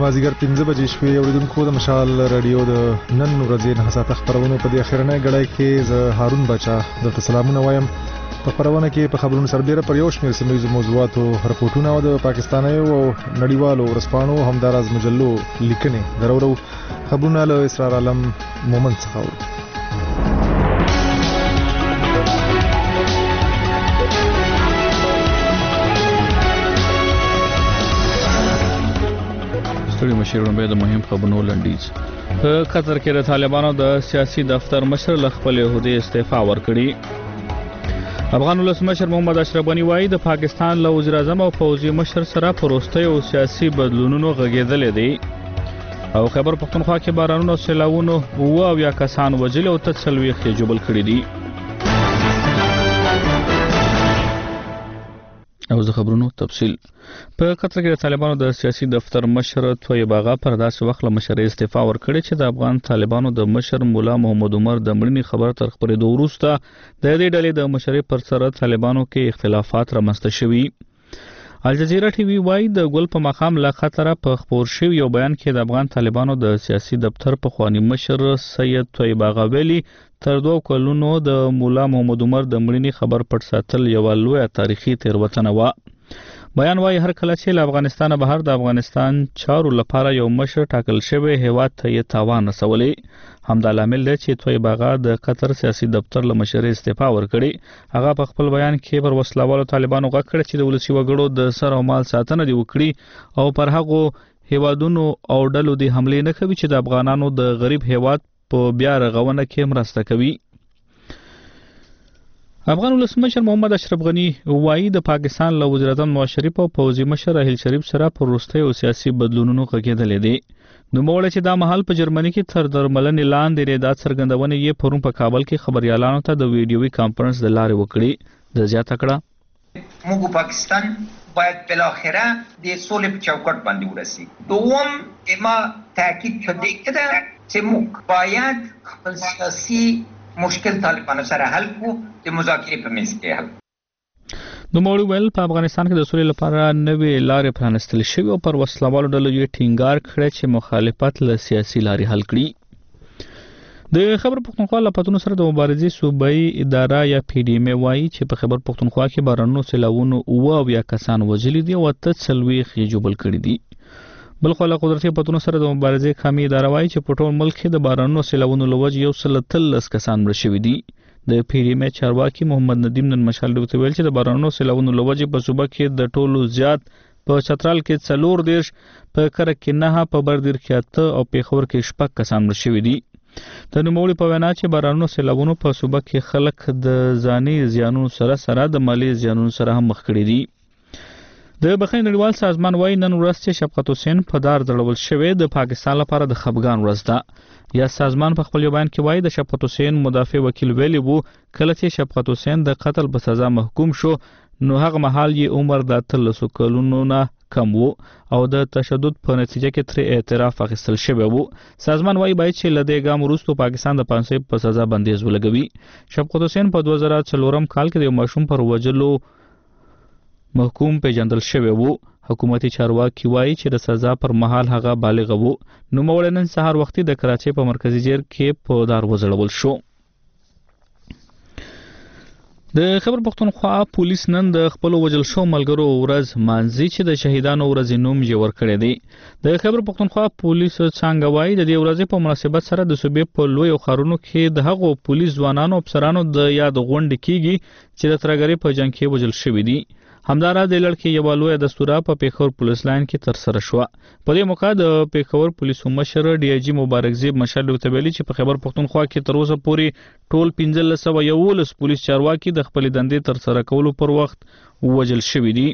مازدیګر 15 بجې شوې. اوریدونکو د مشال رادیو د نن ورځې نه ساعت خبرونه په دې اخرنه غړای کې زه هارون بچا د سلامونه وایم. په خبرونه کې په خبرونو سربېره پر یو شمېر سیمه موضوعاتو رپورټونه او د پاکستانیو او نړیوالو ورسپانو همداراز مجلو لیکنې درورو. خبرونه له اسرار عالم مومن څخه مشرون به د مهم خبرونو لنډیز. په قطر کې د طالبانو د سیاسي دفتر مشر ل خپل عہده استعفا ورکړي. افغان ولسمشر محمد اشرف غنی وایي د پاکستان له وزیر اعظم او پوځي مشر سره پروستي او سیاسي بدلونونو غږېدل دي. او خیبر پختونخوا کې بارانونو او سیلاوونو او یا کسان وجل او تسلويخ جوړ کړی دي. او زه خبرونو تفصیل. په قطر کې د طالبانو د سیاسي دفتر مشر طیب آغا پر داسې وخت له مشر استعفا ورکړي چې د افغان طالبانو د مشر مولا محمد عمر د مړینې خبر تر خبرېدو وروسته د دې ډلې د مشرۍ پر سر طالبانو کې اختلافات رامنځته شوي. الجزیره ټي وي وايي د ګل په مقام له خطر په خبر شوی یو بیان کې د افغان طالبانو د سیاسي دفتر په خواني مشر سید طیب آغا ویلي تر 2 کلونو د مولا محمد عمر د مړینې خبر پټ ساتل یو لوی تاریخي تېروتنه و. بیان وايي هر کله چې له افغانستان بهر د افغانستان چارو لپاره یو مشر ټاکل شوی هیواد ته یې تاوان رسولي. همدا لامل دی چې طیب آغا د قطر سیاسي دفتر له مشرۍ استعفا ورکړي. هغه په خپل بیان کې پر وسلوالو طالبانو غږ کړ چې د ولسی وګړو د سر او مال ساتنه دی وکړي او پر هغه هیوادونو او ډلو د حمله نه کوي چې د افغانانو د غریب هیواد په بیا رغونه کې مرسته کوي. افغان ولسمشر محمد اشرف غنی وایي د پاکستان له وزیر اعظم نواز شریف او پوځي مشر راحیل شریف سره پروستي او سیاسي بدلونونو غږېدل دي. نو موږ چې دا مهال په جرمني کې تر درملنې لاندې د څرګندونې یې پرون په کابل کې خبريالانو ته د ویډیوي کانفرنس د لارې وکړي. د زیاته کړه موږ پاکستان باید بالاخره د صلح په چوکاټ باندې ورسي. دوم ما تاکید کړی چې موږ باید خپل سیاسي مشکل طالبانو سره حل کو د مذاکرې په میز کې حل. نو موږ ویل په افغانستان کې د سولې لپاره نوې لارې پرانستل شوې او پر وسلوالو ډلو یې ټینګار کړی چې مخالفت له سیاسي لارې حل کړي. د خبر پختونخوا له پتون سره د مبارزې صوبایي اداره یا پی ډی ام وايي چې په خبر پختونخوا کې بارانونو سیلاوونو او یا کسان وژلي دي او تسلويخ یې جوړ کړی دي. بلخو له قدرتي پتون سره د مبارزې خامي اداره وايي چې په ټول ملک کې د بارانونو سیلاوونو لوجه 113 کسان مړ شوي دي. د پی ډی ام چارواکي محمد ندیم نن مشال ډوته ویل چې د بارانونو سیلاوونو لوجه په صوبه کې د ټولو زیات په چترال کې 4 په کرک کې 9 په بردیر کې 8 او په خور کې 6 کسان مړ شوي دي. د نوموړي په وینا چې بارانونو سیلاوونو په صوبه کې خلک د ځاني زیانونو سره د مالی زیانونو سره هم مخ کړي دي. د بخښنې نړیوال سازمان وايي نن ورځ چې شفقت حسین په دار ځړول شوی د پاکستان لپاره د خفګان ورځ ده. یا سازمان په خپل بیان کې وايي د شفقت حسین مدافع وکیل ویلي وو کله چې شفقت حسین د قتل په سزا محکوم شو نو هغه مهال یې عمر د 13 کلونو نه کم وو او د تشدد په نتیجه کې تر اعتراف اخیستل شوی وو. سازمان وايي باید چې لدې ګام وروسته پاکستان د 500 په سزا بندیز ولګوي. شفقت حسین په 2004 کال کې د ماشوم پر وجلو محکوم پیژندل شوی وو. حکومتي چارواکي وایي چې د سزا پر مهال هغه بالغ وو. نو موږ نن سهار وختي د کراچۍ په مرکزی جیل کې په دار وځړول شو. د خبر پختونخوا پولیس نن د خپل وجل شو ملګرو ورځ مانځي چې د شهیدانو ورځ نوم یې ورکړی دی. د خبر پختونخوا پولیس څنګه وایي د دې ورځې په مناسبت سره د صوبې په لوی خارونو کې د هغو پولیس ځوانانو افسرانو د یاد غونډه کیږي چې د ترګری په جنگ کې وجل شوی دي. همدارا د لړکې یو لوی دستوره په پیښور پولیس لاین کې تر سره شو. په دې موقع د پیښور پولیس مشر ډي آی جی مبارک زیب مشال وتویلی چې په خبر پختونخوا کې تر اوسه پورې ټول 1511 پولیس چارواکي د خپل دندې تر سره کولو پر وخت وجل شوی دي.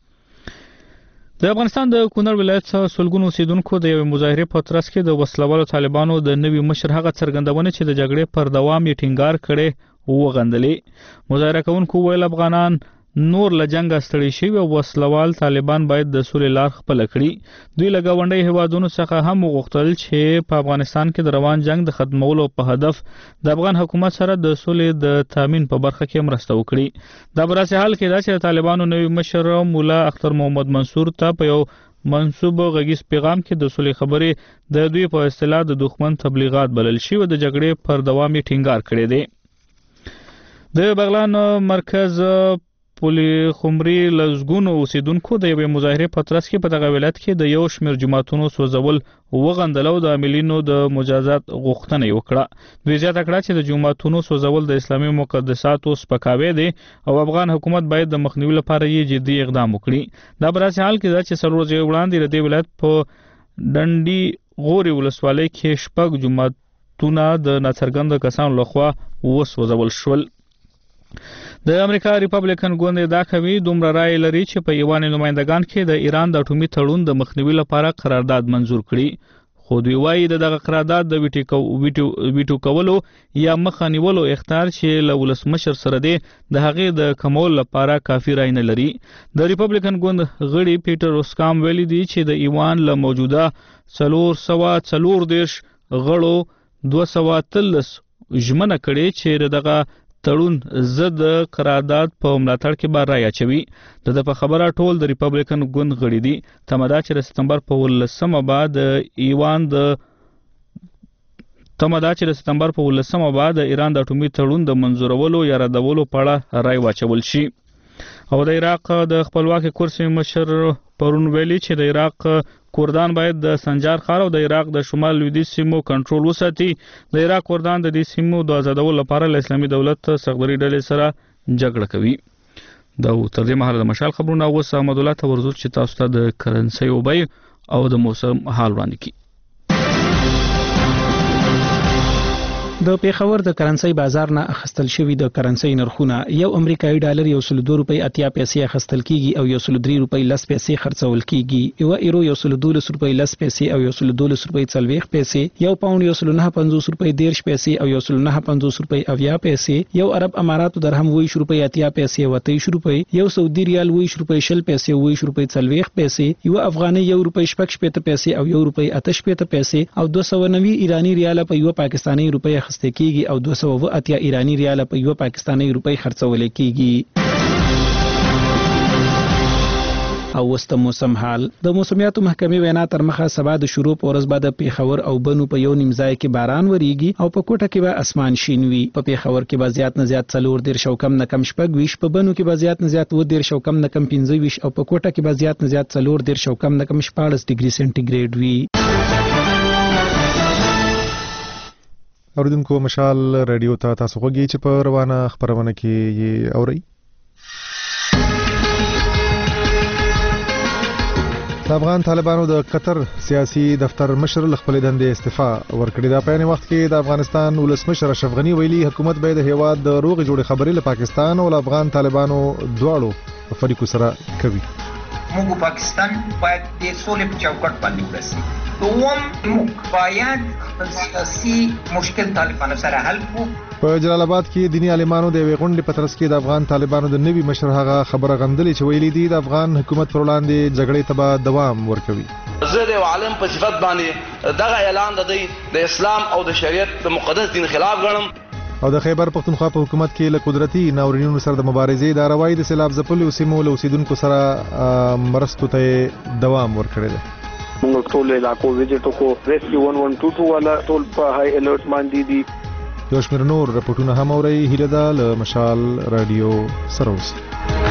د افغانستان د کونړ ولایت سلګونو اوسیدونکو د یو مظاهره په ترڅ کې د وسلوالو طالبانو د نوي مشر هغه څرګندونه چې د جګړې پر دوام یې ټینګار کړي وغندلې. مظاهره کوونکو ویل افغانان نور له جنگ ستړي شوي او وسلوال طالبان باید د سولې لار خپل کړي. دوی له ګاونډي هیوادونو څخه هم وغوښتل چې په افغانستان کې د روان جنگ د ختمولو په هدف د افغان حکومت سره د سولې د تامین په برخه کې مرسته وکړي. دا براسه حال کې دا چې طالبانو نوی مشر مولا اختر محمد منصور ته په یو منسوب غږیز پیغام کې د سولې خبرې د دوی په اصطلاح د دښمن تبلیغات بلل شوی د جګړې پر دوام ټینګار کړی دی د بغلان مرکز پولي خمري لزګونو اوسیدونکو د یوې مظاهرې په ترڅ کې په دغه ولایت کې د یو شمېر جماعتونو سوځول وغندلو د عاملینو د مجازات غوښتنه وکړه دوی زیاته کړه چې د جماعتونو سوځول د اسلامي مقدساتو سپکاوی دی او افغان حکومت باید د مخنیوي لپاره یې جدي اقدام وکړي دا براسي حال کې دا چې څلور ورځې وړاندې د دې ولایت په ډنډي غوري ولسوالۍ کې شپږ جماعتونه د ناڅرګند کسانو لخوا وسوځول شول د امریکا ریپبلیکن ګوند دا کوي دومره رائے لري چې په ایوان نمائندگان کې د ایران د اټومي تړون د مخنیوي لپاره قرارداد منزور کړي خو دوی وايي دغه قرارداد د ویټو کولو یا مخه نیولو اختیار چې له ولسمشر سره دی د هغې د کمول لپاره کافي رائے نه لري د ریپبلیکن ګوند غړي پیټر اوسکام ویلي دی چې د ایوان له موجوده 440 غړو 213 ژمنه کړې چې دغه تړون زد قرارداد په ملاتړ کې بار راي اچوي د په خبره ټول د ریپبلیکن ګوند غړي دي تمدا چې د سپتمبر په 18 بعد ایوان د ایران د اټومي تړون د منزورولو یا ردولو په اړه راي واچول شي او د عراق د خپلواکي کورسي مشر پرون ویلي چې د عراق کوردان باید د سنجار ښار او د عراق د شمال لویدیځ سیمو کنټرول وساتي د عراق کوردان د دې سیمو د آزادولو لپاره له اسلامي دولت صغدري ډلې سره جګړه کوي دا تر دې مهاله د مشال خبرونه اوس احمد الله تورزو چې تاسو ته د کرنسي او بای او د موسم حال وړاندې کړي د پیښور د کرنسي بازار نه اخستل شوی د کرنسي نرخونه یو امریکایي ډالر 102 روپۍ 80 پیسې اخستل کیږي او 103 روپۍ 10 پیسې خرڅول کیږي یو ایرو 112 روپۍ 10 پیسې او 112 روپۍ 40 پیسې یو پاوند 109.50 روپۍ 10 پیسې او 109.50 روپۍ 80 پیسې یو عرب اماراتو درهم 20 روپۍ 80 پیسې او 23 روپۍ یو سعودي ریال 20 روپۍ 10 پیسې 20 روپۍ 40 پیسې یو افغاني 1 روپۍ 15 پیسې او 1 روپۍ 88 پیسې او 290 ایرانی ریال په یو پاکستانی روپۍ اخیستل کیږي او 280 ایرانی ریال په یو پاکستانی روپۍ خرڅول کیږي او وسته موسم حال د موسمیاتو محکمې وینا تر مخه سبا د شروع پورز بعد پیښور او بنو په یو نیم ځای کې باران وریږي او په کوټه کې به اسمان شین وي په پیښور کې به زیات نه زیات 4 شو کم نه کم شپږ ویش په بنو کې به زیات نه زیات 2 شو کم نه کم 15 ویش او په کوټه کې به زیات نه زیات 4 شو کم نه کم 14 ډیګري سنټیګریډ وي اوریدونکو مشال رادیو ته تاسو غوږی چې په روانه خبرونه کې یې اوري د افغان طالبانو د قطر سیاسي دفتر مشر خپل دندې استعفا ورکړې دا په یوه وخت کې د افغانستان ولسمشر اشرف غنی ویلي حکومت باید د هیواد د روغ جوړ خبرې له پاکستان او افغان طالبانو دواړو فریقو سره کوي موږ پاکستان باید د سولې په چوکاټ باندې ورسېږو دوم موږ باید خپل سیاسي مشکل طالبانو سره حل کړو په جلال آباد کې دینی عالمانو د یوې غونډې په ترڅ کې د افغان طالبانو د نوي مشر هغه خبره غندلې چې ویلي دي د افغان حکومت پر وړاندې جګړې ته به دوام ورکوي زه د عالم په صفت باندې دغه اعلان د اسلام او د شریعت د مقدس دین خلاف ګڼم او د خیبر پختونخوا په حکومت کې له قدرتي ناورینونو سره د مبارزې د روایي د سیلاب ځپلو سیمو له اوسیدونکو سره مرستو ته دوام ورکړی دی موږ ټول علاقو ویزټ وکړو ریسکیو 1122 والا ټول په هاي الرټ باندې دي یو شمېر نور رپورټونه هم اورئ هیله ده له مشال رادیو سره اوسئ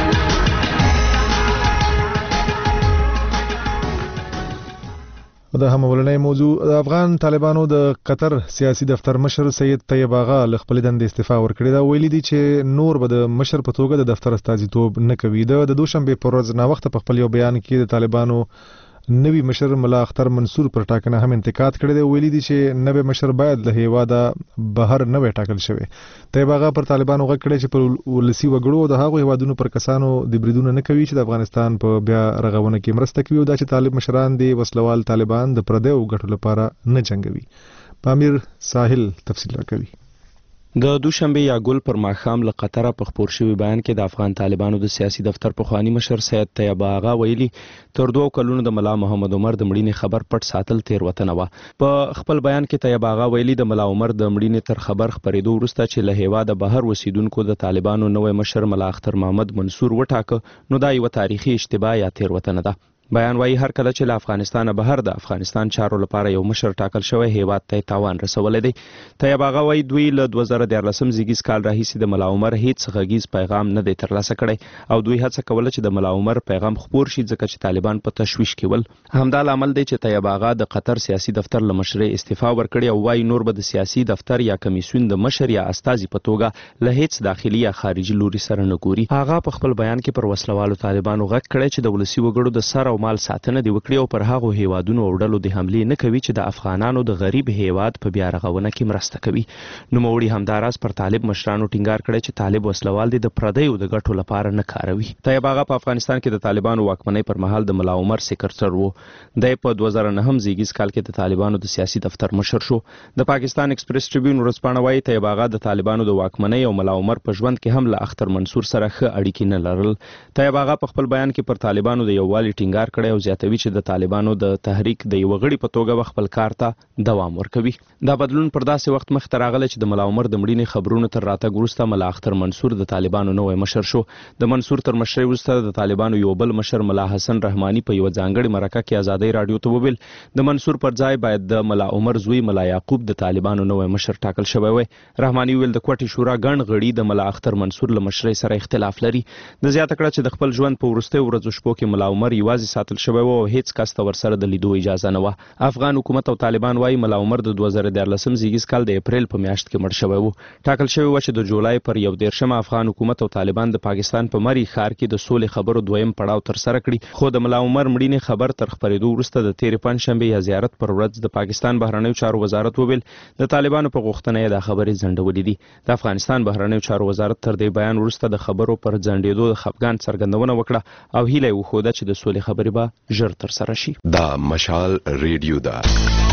د هم ولنۍ موضوع د افغان طالبانو د قطر سیاسي دفتر مشر سید طیب آغا له خپل دندې استعفا ورکړې دا ویلي دي چې نور به د مشر په توګه د دفتر استازیتوب نه کوي د دوشنبه پر ورځ نا وخت په خپل یو بیان کې د طالبانو نوی مشر ملا اختر منصور پر ټاکنه هم انتقاد کړی دی ویلي دي چې نوی مشر باید له هیواده بهر نه وي ټاکل شوی طیب آغا پر طالبانو غږ کړی چې پر ولسی وګړو د هغو هیوادونو پر کسانو د بریدونو نه کوي چې د افغانستان په بیا رغونه کې مرسته کوي او دا چې طالب مشران دي وسلوال طالبان د پردیو ګټو لپاره نه جنگوي پامیر ساحل تفصیل راکوي د دوشنبه یا ګل پر ماښام له قطره په خپور شوی بیان کې د افغان طالبانو د سیاسي دفتر پخوانی مشر سید طیب آغا ویلي تر 2 کلونو د ملا محمد عمر د مړینې خبر پټ ساتل تیروتنه وه په خپل بیان کې طیب آغا ویلي د ملا عمر د مړینې تر خبر خبرېدو وروسته چې له هیواده بهر وسیدونکو د طالبانو نوی مشر ملا اختر محمد منصور وټاکه نو دا یو تاریخي اشتباه یا تیروتنه ده بیان وايي هر کله چې له افغانستان بهر د افغانستان چارو لپاره یو مشر ټاکل شوی هیواد ته تاوان رسولی دی. طیب اغا وايي دوی له 2014 زیږیز کال راهیسې د ملا عمر هیڅ غږیز پیغام نه دی ترلاسه کړی او دوی هڅه کوله چې د ملا عمر پیغام خپور شي ځکه چې طالبان په تشویش کې ول. همدا لامل دی چې طیب اغا د قطر سیاسي دفتر له مشرۍ استعفا ورکړې او وايي نور به د سیاسي دفتر یا کمیسیون د مشر یا استازي په توګه له هیڅ داخلي یا خارجي لوري سره نه ګوري. هغه په خپل بیان کې پر وسلوالو طالبانو غږ کړی چې د ولسي وګړو د سر او مال ساتنه دی وکړي او پر هغو هیوادونو او ډلو د حملې نه کوي چې د افغانانو د غریب هیواد په بیا رغونه کې مرسته کوي. نوموړي همداراز پر طالب مشرانو ټینګار کړی چې طالب وسلوال دي د پردیو د ګټو لپاره نه کاروي. طیب اغا په افغانستان کې د طالبانو واکمنۍ پر مهال د ملا عمر سکرټر وو. د په 2009 زیږیز کال کې د طالبانو د سیاسي دفتر مشر شو. د پاکستان ایکسپریس ټریبیون ورځپاڼه وايي طیب اغا د طالبانو د واکمنۍ او ملا عمر په ژوند کې هم له اختر منصور سره ښه اړیکې نه لرل. طیب اغا په خپل بیان کې پر طالبانو د یووالي ټینګار کړی او زیاتوي چې د طالبانو د تحریک د یو غړي په توګه خپل کار ته دوام ورکوي. دا بدلون پر داسې وخت مخ ته راغلی چې د ملا عمر د مړینې خبرونو تر راتګ وروسته ملا اختر منصور د طالبانو نوی مشر شو. د منصور تر مشرۍ وروسته د طالبانو یو بل مشر ملا حسن رحماني په یو ځانګړي مرکه کې ازادۍ راډیو ته وویل د منصور پر ځای باید د ملا عمر زوی ملا یعقوب د طالبانو نوی مشر ټاکل شوی وای. رحماني ویل د کوټې شورا ګڼ غړي د ملا اختر منصور له مشرۍ سره اختلاف لري. د زیاته کړه چې د خپل ژوند په وروستیو ورځو شپو کې ملا عمر یوازې ساتل شوی و او هیڅ کس ته ورسره د لیدو اجازه نه وه. افغان حکومت او طالبان وايي ملا عمر د 2014 زیږیز کال د اپریل په میاشت کې مړ شوی و. ټاکل شوی و چې د جولای پر 11 افغان حکومت او طالبان د پاکستان په مری ښار کې د سولې خبرو دویم پړاو تر سره کړي. خو د ملا عمر مړینې خبر تر خپرېدو وروسته د تېرې پنجشنبې یا زیارت پر ورځ د پاکستان بهرنیو چارو وزارت وویل د طالبانو په غوښتنه یې دا خبرې ځنډولې دي. د افغانستان بهرنیو چارو وزارت تر دې بیان وروسته د خبرو پر ځنډېدو د خفګان څرګندونه وکړه او هیله یې وښوده چې د سولې خبرې به ژر تر سره شي. دا مشال ریډیو ده.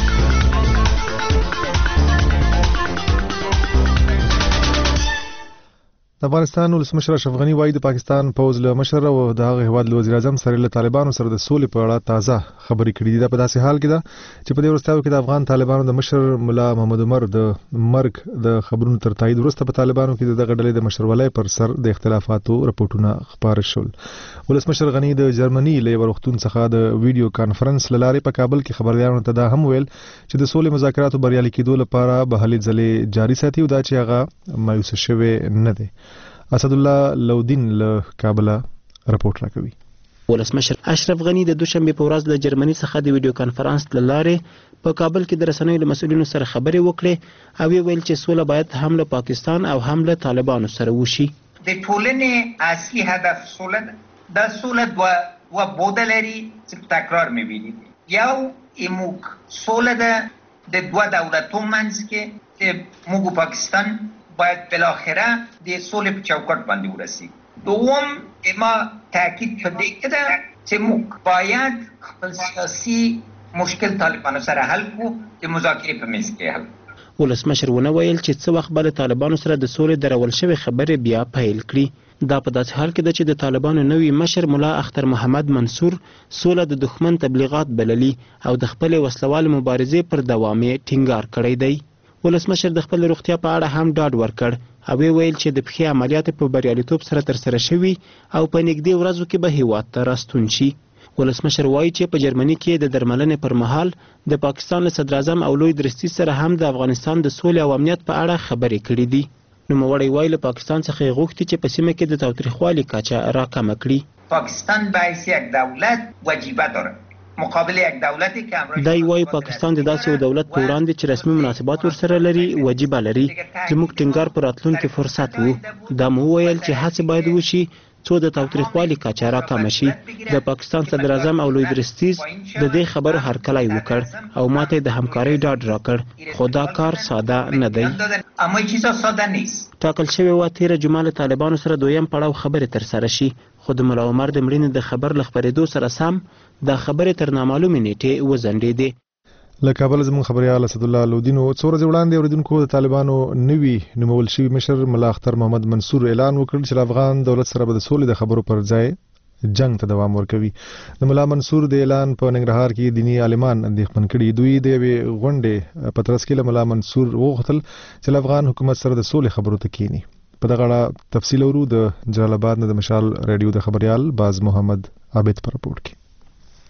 د افغانستان ولسمشر اشرف غنی وايي د پاکستان پوز له مشر او د هغه هیواد له وزیر اعظم سره له طالبانو سره د سولې په اړه تازه خبرې کړې دي. دا په داسې حال کې ده چې په دې وروستیو کې د افغان طالبانو د مشر ملا محمد عمر د مرګ د خبرونو تر تایید وروسته په طالبانو کې دغه ډلې د مشرولۍ پر سر د اختلافاتو رپورټونه خپاره شول. ولسمشر غنی د جرمني له یو روغتون څخه د ویډیو کانفرنس له لارې په کابل کې خبريالانو ته دا هم ویل چې د سولې مذاکراتو بریالي کېدو لپاره به هلې ځلې جاري ساتي او دا چې هغه مایوس شوی نه دی. اسد الله لودین له کابل رپورټ راکوي. ولسمشر اشرف غنی د دوشنبه په ورځ له جرمني څخه د ویډیو کانفرنس له لارې په کابل کې د رسنیو له مسؤلینو سره خبرې وکړې او ویل چې سوله باید هم له پاکستان او هم له طالبانو سره وشي. د ټولنې اصلي هدف سوله ده. دا سوله دوه بوده لري چې تکرار می‌بینید. یو ایموک سوله ده د دوه دولتو منځ کې چې موږ پاکستان باید بالاخره د سولې په چوکاټ باندې ورسي. دوم ما تاکید په دې کې ده چې موږ باید خپل سیاسي مشکل طالبانو سره حل کړو د مذاکرې په میز کې حل. ولسمشر ونه ویل چې څه وخت به له طالبانو سره د سولې درول شوې خبرې بیا پیل کړي. دا په داسې حال کې ده چې د طالبانو نوی مشر ملا اختر محمد منصور سوله د دښمن تبلیغات بللي او د خپل وسلوال مبارزې پر دوام ټینګار کړی دی. ولسمشر د خپل روغتیا په اړه هم ډاډ ورکړ او ویل چې د پخې عملیات په بریالیتوب سره ترسره شوي او په نږدې ورځو کې به هیواد ته راستون شي. ولسمشر وایي چې په جرمني کې د درملنې پر مهال د پاکستان له صدر اعظم او لوی درستي سره هم د افغانستان د سولې او امنیت په اړه خبرې کړې دي. نوموړی وایي له پاکستان څخه یې غوښتي چې په سیمه کې د تاوتریخوالي کچه راکمه کړي. پاکستان باید یک دولت وجیبه داره مقابل یک دولتی که امروز دای وای پاکستان د داسې یو دولت په وړاندې چې رسمي مناسبات ورسره لري وجیبه لري. زموږ ټینګار پر راتلونکي فرصت وو. دا مو ویل چې هڅه باید وشي څو د تاوتریخوالي کچه راکمه شي. د پاکستان صدر اعظم او لوی درستیز د دې خبرو هرکلی وکړ او ماته د همکارۍ ډاډ راکړ. خو دا کار ساده نه دی. اما چیزا ساده نیست. ټاکل شوی و تیره جمعه له طالبانو سره دویم پړاو خبرې تر سره شي. خو د ملا عمر د مړینې د خبر له خپرېدو سره سم دا خبرې تر نامعلومې نیټې وځنډېدې. له کابل زموږ خبريال اسد الله لودین څو ورځې وړاندې اوریدونکو د طالبانو نوي نومول شوي مشر ملا اختر محمد منصور اعلان وکړ چې افغان دولت سره به د سولې د خبرو پر ځای جنگ ته دوام ورکوي. د ملا منصور د اعلان په ننګرهار کې دینی عالمان اندېښمن کړي. دوی د یوې غونډې په ترڅ کې ملا منصور وغوښتل چې افغان حکومت سره د سولې خبرو ته کینی. په دغه اړه تفصیل ورو د جلال آباد نه د مشال ریډیو د خبريال باز محمد عابد پر رپورټ کې.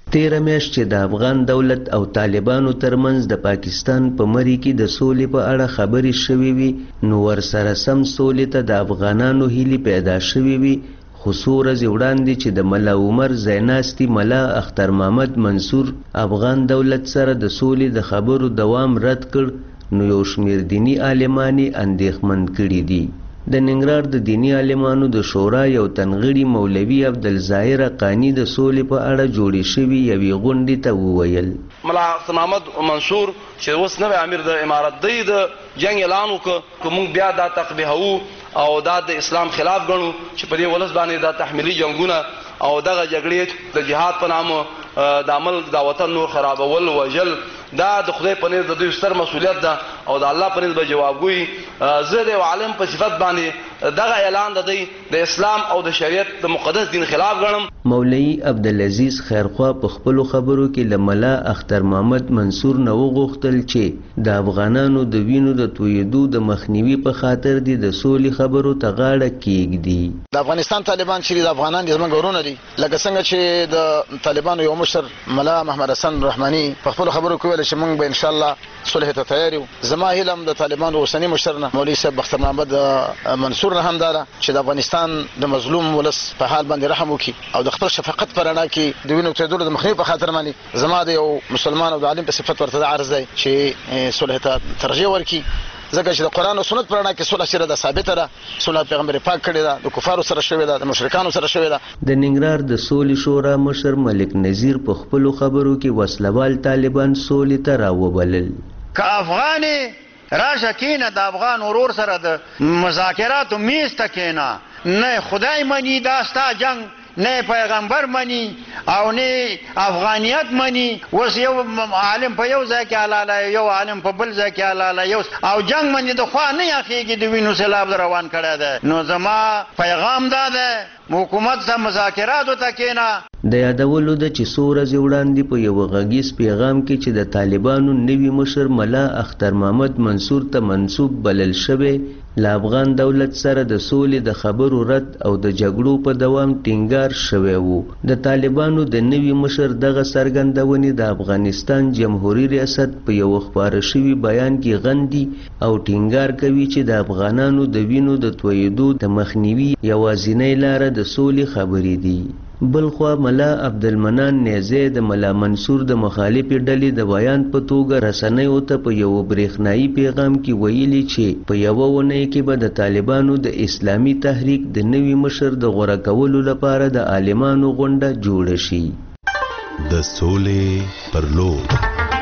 13 میاشت چې د افغان دولت او طالبانو ترمنځ د پاکستان په مری کې د سولې په اړه خبرې شوې وي نو ورسره سم سولې ته د افغانانو هیلې پیدا شوې وي خو څو ورځې وړاندې چې د ملا عمر زیناستی ملا اختر محمد منصور افغان دولت سره د سولې د خبرو دوام رد کړ نو یو شمیر دینی عالمانی اندېښمن کړي دي د ننګرهار د دینی عالمانو د شورا یو تنغړي مولوي عبدالظاهر قانی د سولې په اړه جوړې شوې یوې غونډې ته وویل ملا اختر محمد منصور چې اوس نوی امیر د امارت دی د جنگ اعلان وکړ که موږ بیا دا تقبیحو او دا د اسلام خلاف ګڼو چې په دې ولس باندې دا تحمیلي جنگونه او دغه جګړې د جهاد په نامه د عمل د وطن نور خرابول وجل دا د خدای په نزد د دوی ستر مسؤلیت ده او د الله په نزد به جوابګوي زه د عالم په صفت باندې دغه اعلان د دی د اسلام او د شریعت د مقدس دین خلاف ګڼم مولوي عبدالعزیز خیرخوا په خپلو خبرو کې له ملا اختر محمد منصور نه وغوښتل چې د افغانانو د وینو د تویېدو د مخنیوي په خاطر دي د سولې خبرو ته غاړه کېږدي د افغانستان طالبان چې د افغانان دي زموږ ورونه دي لکه څنګه چې د طالبانو یو مشر ملا محمد حسن رحماني په خپلو خبرو کې ویل چې موږ به ان شاء الله صلح ته تیار یو زما هیله هم د طالبانو اوسني مشر نه مولوي صاحب اختر محمد منصور نه هم دا چې د افغانستان د مظلوم ولس په حال باندې رحم وکړي او د خپل شفقت پر اړه کې د وینو تویېدلو د مخنیوي په خاطر باندې زما د یو مسلمان او د عالم په صفت ورته عرض دی چې صلح ته ترجیح ورکړي ځکه چې د قرآن او سنت پر اړه کې صلح سره د ثابته ده صلح پیغمبر پاک کړی ده د کفارو سره شوې ده د مشرکانو سره شوې ده د ننګرهار د سولې شورا مشر ملک نذیر په خپلو خبرو کې وسلوال طالبان سولې ته راوبلل که افغان راشه کینه د افغان ورور سره د مذاکراتو میز ته کینه نه خدای منی دا ستا جنگ نه پیغمبر منی او نه افغانیت منی اوس یو عالم په یو ځای کې حلاله یو عالم په بل ځای کې حلاله یو او جنگ منی د خوا نه یخېږي د وینو سیلاب روان کړی دی نو زما پیغام دا دی حکومت سره مذاکراتو ته کېنه د یادولو ده چې څو ورځې وړاندې په یو غږیز پیغام کې چې د طالبانو نوي مشر ملا اختر محمد منصور ته منسوب بلل شوی له افغان دولت سره د سولې د خبرو رد او د جګړو په دوام ټینګار شوی وو د طالبانو د نوي مشر دغه څرګندونې د افغانستان جمهوریت ریاست په یو خپاره شوي بیان کې غندي او ټینګار کوي چې د افغانانو د وینو د تویېدو د مخنیوي یوازینۍ لاره د سولې خبرې دي بلخوا ملا عبدالمنان نیزی د ملا منصور د مخالفې ډلې د بیان په توګه رسنیو ته په یو برېښنایي پیغام کې ویلي چې په یوه اونۍ کې به د طالبانو د اسلامي تحریک د نوي مشر د غوره کولو لپاره د عالمانو غونډه جوړه شي د سولې پر لور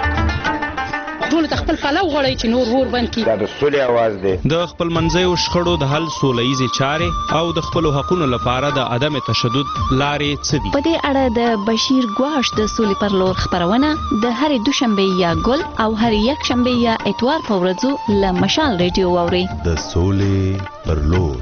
ټول د خپل پلو غړی چې نور ور بند کی دا د سولې आवाज دی د خپل منځیو شخړو د حل سولهیزې چارې او د خپل حقوقو لپاره د عدم تشدد لارې څه دي په دې اړه د بشیر ګواش د سولې پر لور خبرونه د هر دوشنبه یا ګل او هر یک شنبه یا اتوار په ورځو له مشال ریډیو اوري د سولې پر لور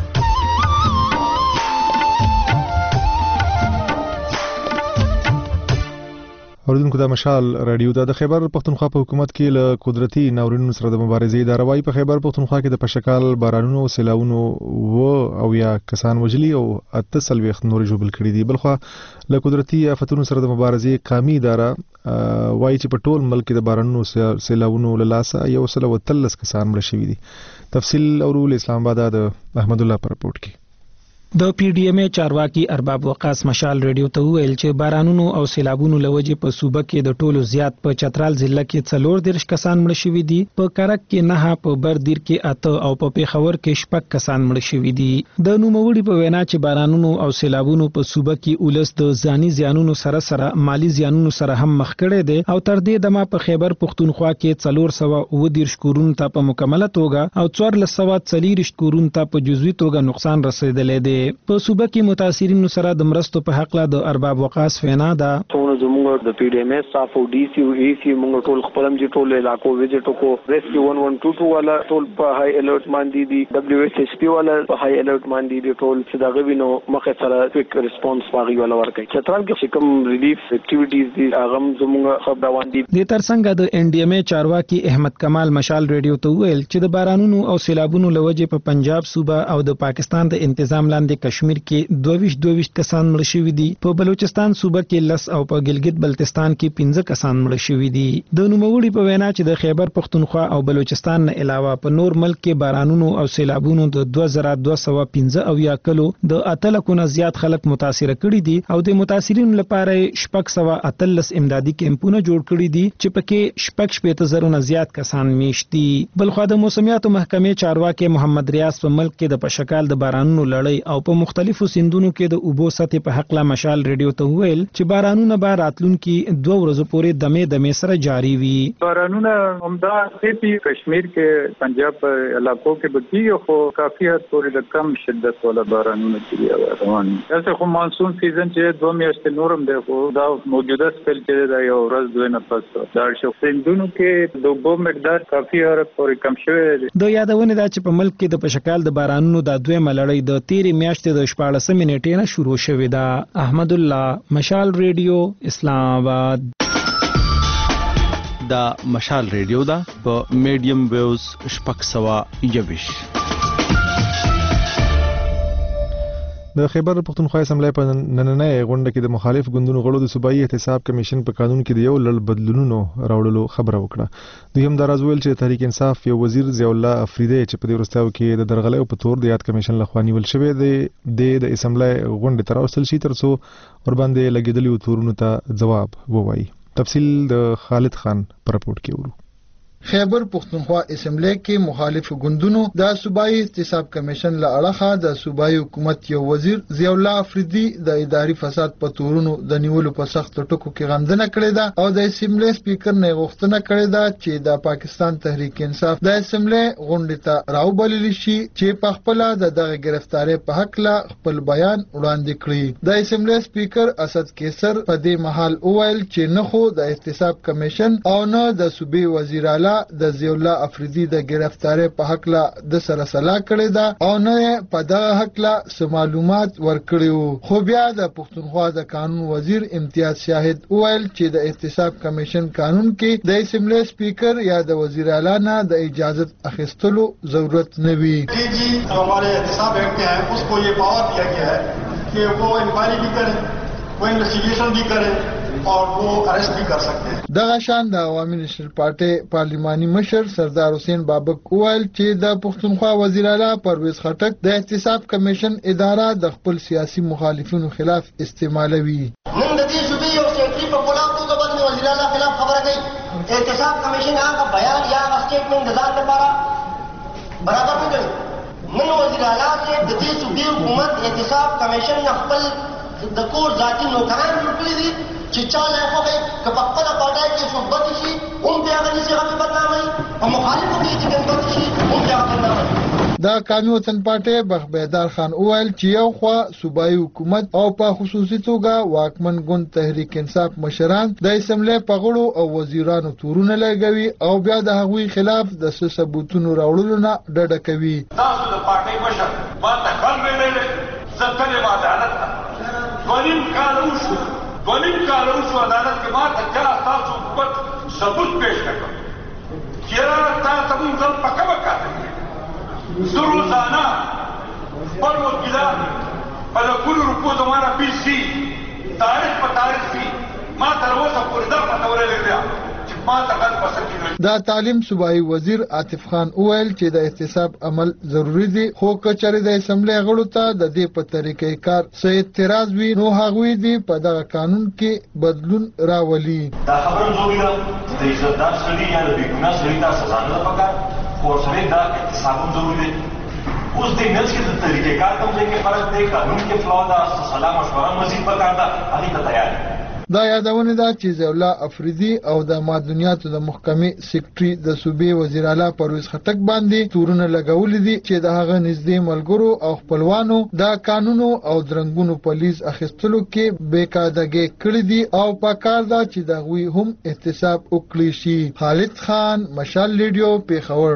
اوریدونکو د مشال رادیو د خیبر پختونخوا په حکومت کې له قدرتي ناورینونو سره د مبارزې اداره وايي په خیبر پختونخوا کې د پشکال بارانونو سیلاونو او یا کسان وجلي او 38 نور جوړ کړي دي بلخو له قدرتي آفتونو سره د مبارزې قومي اداره وايي چې په ټول ملک د بارانونو سیلاونو له لاسه 113 کسان مړ شوي دي تفصیل اورول اسلام آباد د احمد الله پر رپورت کې د پی ډی ایم چارواکي ارباب وقاص مشال ریډیو ته ویل چې بارانونو او سیلابونو لوجې په صوبه کې د ټولو زیات په چترال ضلع کې 14 کسان مړ شوي دي په کرک کې 9 په بردیر کې 8 او په پیښور کې 6 کسان مړ شوي دي د نوموړي په وینا چې بارانونو او سیلابونو په صوبه کې اولس د ځاني زیانونو سره مالی زیانونو سره هم مخ کړي دي او تر دې دمه په خیبر پختونخوا کې 419 کورونو ته په مکمله توګه او 1440 کورونو ته په جزوي توګه نقصان رسیدلی دی په صوبه کې متاثرینو سره د مرستو په حق لا د ارباب وقاص وینا ده ټول زموږ د پی ډی ایم صاف او ډي سی او ای سی موږ ټول خپلم چې ټول علاقو وزټ کو ریسکیو 1122 والا ټول په هاي الرټ باندې دي دبليو ایس ایچ پی والا په هاي الرټ باندې دي ټول چې دا غوینو مخه سره کویک ریسپانس واغی ولا ورکړي چترال کې کوم ریلیف اکټیویټیز دي هغه زموږ خبر روان دي د ترڅنګ د ان ډي ام چارواکي احمد کمال مشال ریډیو ته ویل چې د بارانونو او سیلابونو لوجې په پنجاب صوبه او د پاکستان د انتظام لاندې لاندې کشمیر کې 22 کسان مړ شوي دي. په بلوچستان صوبه کې 10 او په ګلګت بلتستان کې 15 کسان مړ شوي دي. د نوموړي په وینا چې د خیبر پختونخوا او بلوچستان نه علاوه په نور ملک کې بارانونو او سیلابونو د 2215 او یا کلو د 8 لکونه زیات خلک متاثر کړي دي او د متاثرینو لپاره 618 امدادي کیمپونه جوړ کړي دي چې پکې 650,000 نه زیات کسان میشت دي. بلخوا د موسمیاتو محکمې چارواکي محمد ریاض په ملک کې د پشکال د بارانونو لړۍ او په مختلفو سیندونو کې د اوبو سطح په حق لا مشال ریډیو ته ویل چې بارانونه به راتلونکي 2 ورځې پورې دمه سره جاری وي. بارانونه همدا په کشمیر کې پنجاب علاقو کې بکیږي خو کافي حد پورې د کم شدت ولا بارانونه کې روان دي. تاسو خو مانسون سیزن چې 2 میاشتې نورم دی خو دا موجوده سپیل کې دا یو ورځ دوه نه پس دا شو سیندونو کې د اوبو مقدار کافي حد پورې کم شوی دی. د یادونه ده چې په ملک کې د پشکال د بارانونو د دویمه لړۍ د 13 میاشتې د 14 منټې نه شروع شوې ده. احمد الله، مشال ریډیو، اسلام آباد. دا مشال ریډیو دا په میډیم ویوز 621. د خیبر پختونخوا اسمبلی په نننۍ غونډه کې د مخالف ګوندونو غړو د صوبایي احتساب کمیشن په قانون کې د یو لړ بدلونونو راوړلو خبره وکړه. دوی هم دا راز ویل چې تحریک انصاف یو وزیر ضیاء الله افریدی چې په دې وروستیو کې د درغلۍ په تور د یاد کمیشن لخوا نیول شوی دی د اسمبلی غونډې ته راوستل شي ترڅو ورباندې لګېدلي تورونو ته ځواب ووایي. تفصیل د خالد خان پر رپورټ کې ورو. خیبر پختونخوا اسمبلی کې مخالف ګوندونو د صوبایي احتساب کمیشن له اړخه د صوبایي حکومت یو وزیر ضیاء الله افریدی د اداري فساد په تورونو د نیولو په سخت ټکو کې غندنه کړې ده او د اسمبلی سپیکر نه غوښتنه کړې ده چې د پاکستان تحریک انصاف د اسمبلی غونډې ته راوبلل شي چې په خپل دغه گرفتاری په حق لا خپل بیان وړاندې کړي. د اسمبلی سپیکر اسد کیسر په دې محل وویل چې نه خو د احتساب کمیشن او نه د صوبې وزیر اعلی د ضیاء الله افریدی د گرفتاری په حق لا د سره سلا کړی دا او نه په دغه حق لا معلومات ورکړیو. خو بیا د پښتونخوا د قانون وزیر امتیاز شاهد وویل چې د احتساب کمیشن قانون کې د اسمبلی سپیکر یا د وزیر اعلی نه د اجازت اخیستلو ضرورت نه وي. हमारे एहतसाब एक्ट है उसको ये पावर दिया गया है कि वो इंक्वायरी भी करें, वो इन्वेस्टिगेशन भी करें और वो अरेस्ट भी कर सकते हैं. دغه شان د عوامي نېشنل پارټي پارلیماني مشر سردار حسین بابک وویل چې د پښتونخوا وزیر اعلی پرویز خټک د احتساب کمیشن اداره د خپل سیاسي مخالفینو خلاف استعمالوي. نن د دې صوبې او سیکرټري په خلاف د باندې وزیر اعلی خلاف خبره کوي. احتساب کمیشن هغه بیان یا سټیټمنټ د ځان لپاره برابر نه کوي. نن وزیر اعلی سے د دې صوبې حکومت احتساب کمیشن خپل د کور ذاتی نوکران جوړ کړی دي چې چاله خو به کپخپل پټای کې صحبت شي هم بیا غني څخه په بدنامي او مخالفو کې چې بدنامي شي هم بیا بدنامي. د قومي وطن پارټي بخبیدار خان اویل چې یو خوا صوبایي حکومت او په خصوصي توګه واکمن ګوند تحریک انصاف مشران د اسمبلی په غړو او وزیرانو تورونه لګوي او بیا د هغوی خلاف د ثبوتونو راوړلو نه ډډه کوي. تاسو د پارټي مشر ما ته خل ویلې زکه ما عدالت ونیم کال اوسو عدالت کې ما ته چا تاسو حکومت ثبوت پیش کړو چې تاسو موږ ځل پکا وکړه روزانه خپل وکیلان په لکونو روپو زمانه پیسي تاریخ په تاریخ کې ما تر اوسه پورې دا پته ورلګیا چې ما ته غل پسند. د تعلیم صوبایي وزیر عاطف خان اویل چې د احتساب عمل ضروری دی خو کچره د اسمبلی غړو ته د دې په طریقې کار څه اعتراض وي نو هغوی دی په دغه قانون کې بدلون راولي. دا خبره ضروري ده چې د عزتدار سړي یا د بیګناه سړي ته سزا نه پکار خو سره دا احتساب ضروري دی. اوس د نس کې د طریقې کار کوم ځای کې فرق دی قانون کې فلاو ده سلام مشوره مزید پکار ده هغه ته تیار. دا یادونه ده چې ضیاء الله افریدی او د معدنیاتو د محکمې سیکرټري د صوبې وزیر اعلی پرویز خټک باندې تورونه لګولې دي چې د هغه نږدې ملګرو او خپلوانو د قانونو او درنګونو په لیز اخیستلو کې بېقاعدګي کړې دي او پکار ده چې د هغوی هم احتساب وکړي شي. خالد خان، مشال ریډیو، پیښور.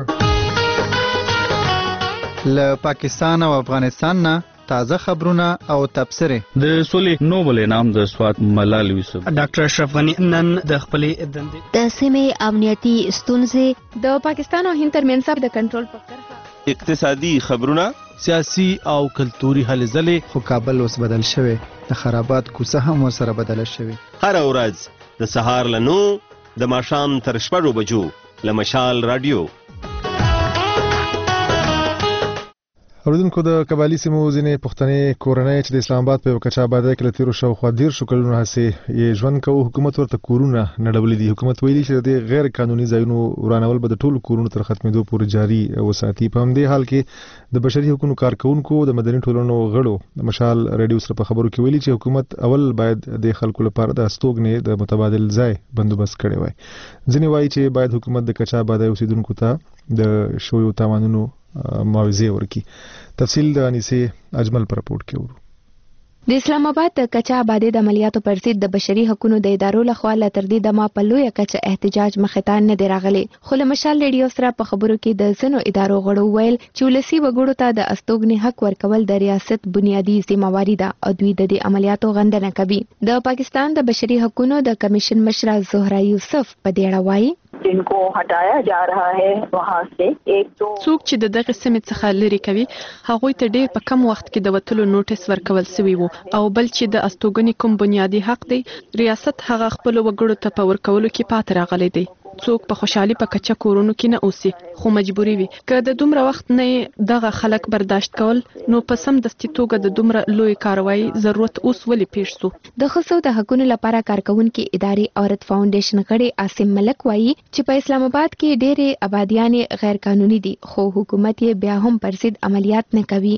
له پاکستان او افغانستان نه تازه خبرونه او تبصره. د سولې نوبل انعام د سواد ملال یوسف ډاکټر اشرف غنی نن د خپلې دندې د سیمې امنیتي ستونزې د پاکستان او هند ترمنځ د کنټرول په کرښه اقتصادي خبرونه سیاسي او کلتوري هلې ځلې، خو کابل اوس بدل شوی، د خرابات کوڅه هم ورسره بدله شوې. هر ورځ د سهار له 9 د ماښام تر 6 بجو له مشال رادیو. اوریدونکو د قبایلی سیمو ځینې پښتنې کورنۍ چې د اسلام آباد په یو کچا آبادۍ کې له تیرو شاوخوا 10 کلونو هسې یې ژوند کوو، حکومت ورته کورونه نړولي دي. حکومت ویلي چې د غیر قانوني ځایونو ورانول به د ټولو کورونو تر ختمېدو پورې جاري وساتي. په همدې حال کې د بشري حقوقو کارکونکو د مدني ټولنو غړو د مشال ریډیو سره په خبرو کې ویلي چې حکومت اول باید د خلکو لپاره د استوګنې د متبادل ځای بندوبست کړی وای. ځینې وایي چې باید حکومت د کچا آبادۍ اوسیدونکو ته د شویو تاوانونو معاوضه ورکړي. تفصیل د انیسه اجمل پر رپورټ کې ورو. د اسلام آباد د کچا آبادۍ د عملیاتو پر ضد د بشري حقوقو د ادارو لخوا له تر دې دمه په لویه کچه احتجاج مخې ته نه دی راغلی، خو له مشال ریډیو سره په خبرو کې د ځینو ادارو غړو ویل چې ولسي وګړو ته د استوګنې حق ورکول د ریاست بنیادی ذمہواری ده او دوی د دې عملیاتو غندنه کوي. د پاکستان د بشري حقوقو د کمیشن مشره زهرا یوسف په دې اړه وایي जिनको हटाया जा रहा है वहाँ से एक तो څوک چې د دغه سیمې څخه لري کوي هغوی ته ډېر په کم وخت کې د وټلو نوټیس ورکول شوی وو، او بل چې د استوګنې کوم بنیادی حق دی ریاست هغه خپل وګړو ته په ورکولو کې پاتې راغلی دی. څوک په خوشحالي په کچا کورونو کې نه اوسي، خو مجبوري وي که د دومره وخت نه دغه خلک برداشت کول، نو په سم دستي توګه د دومره لوی کاروایی ضرورت اوس ولې پیښ شو. د ښځو د حقوقو لپاره کارکونکي ادارې عورت فاونډیشن غړي عاصم ملک وایي چې په اسلام آباد کې ډېرې آبادیانې غیر قانوني دي، خو حکومت یې بیا هم پر ضد عملیات نه کوي.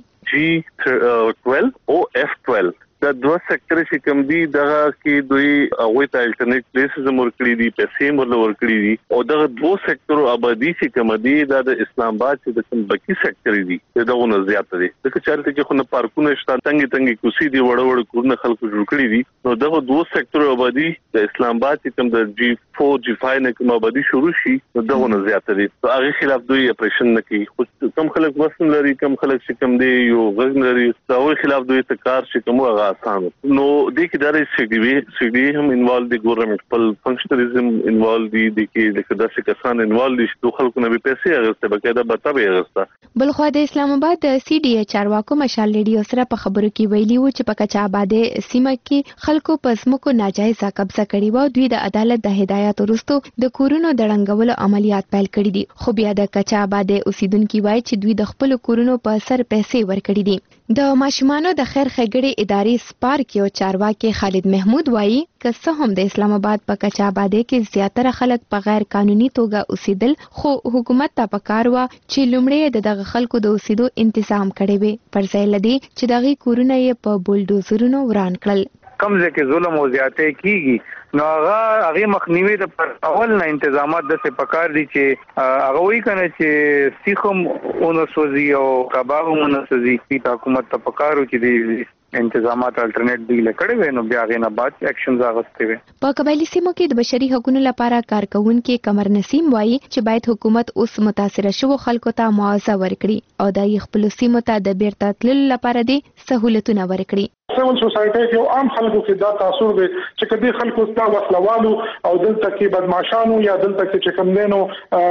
G12 او F12 دا دوه سېکټر چې کوم دي دغه کې دوی هغه ته الټرنیټ پلیسز ورکړي دي، پیسې ورکړي دي، او دغه دوه سېکټر آبادی چې کوم دي دا د اسلام آباد چې د کوم بکی سېکټر دي دغه نه زیات دي. دغه چارته کې خو نه پارکونه شته، تنګي کوسي دي، وړ کورونه خلکو جوړ کړی دي. نو دغه دوه سېکټر آبادی د اسلام آباد چې کوم د G4 G5 نه کوم آبادی شروع شي نو دغه نه زیات دي. هغه خلاف دوی اپریشن نه کوي. خو کم خلک وسن لري، کم خلک چې کوم دي یو غږ لري، هغه خلاف دوی ته کار چې کوم هغه آسان. نو د کې دغه سی ډي هم انوالو دي، ګورنمنت په فنکشنریزم انوالو دي، د کې د کداسې کسان انوالو دي چې خلکو نه به پیسې اغسته بقاعده به اغسته. بلخو د اسلام آباد د سی ډي چارواکو مشال ریډیو سره په خبرو کې ویلي وو چې په کچا آبادۍ سیمه کې خلکو په ځمکو ناجایزه قبضه کړې و، دوی د عدالت د هدایت وروسته د کورونو د ړنګولو عملیات پیل کړي دي، خو بیا د کچا آبادۍ اوسیدونکو وایي چې دوی د خپل کورونو په سر پیسې ورکړي دي. د ماشومانو د خیر ښېګړې ادارې سپارک یو چارواکي خالد محمود وایي که څه هم د اسلام آباد په کچا آبادۍ کې زیاتره خلک په غیر قانوني توګه اوسېدل، خو حکومت ته پکار و چې لومړی د دغه خلکو د اوسېدو انتظام کړی وي، پر ځای له دې چې دغه کورونه یې په بولډوزرونو وران کړل. کم ځکه ظلم او زیاتې کیږي نو هغه مخنیوي د پر اول نه انتظامات د څه پکار دي چې هغه وی کنه چې سیخم اونسوزي او کباب اونسوزي چې حکومت ته پکارو چې دی انتظامات الټرنیټ دی لکړې وي نو بیا غینه بعد اکشنز اغستې وي. په قبایلی سیمو کې د بشري حقوقو لپاره کارکونکي قمر نسیم وایي چې باید حکومت اوس متاثره شوو خلکو ته معاوضه ورکړي او د خپل سیمو ته د بیرته تللو لپاره دي سہولتونه ورکړي. سیول سوسایټي کې عام خلکو کې دا تاثیر دی چې کدي خلکو ستاسو وسلوالو او دلته کې بدمعشانو یا دلته کې چې کوم دینو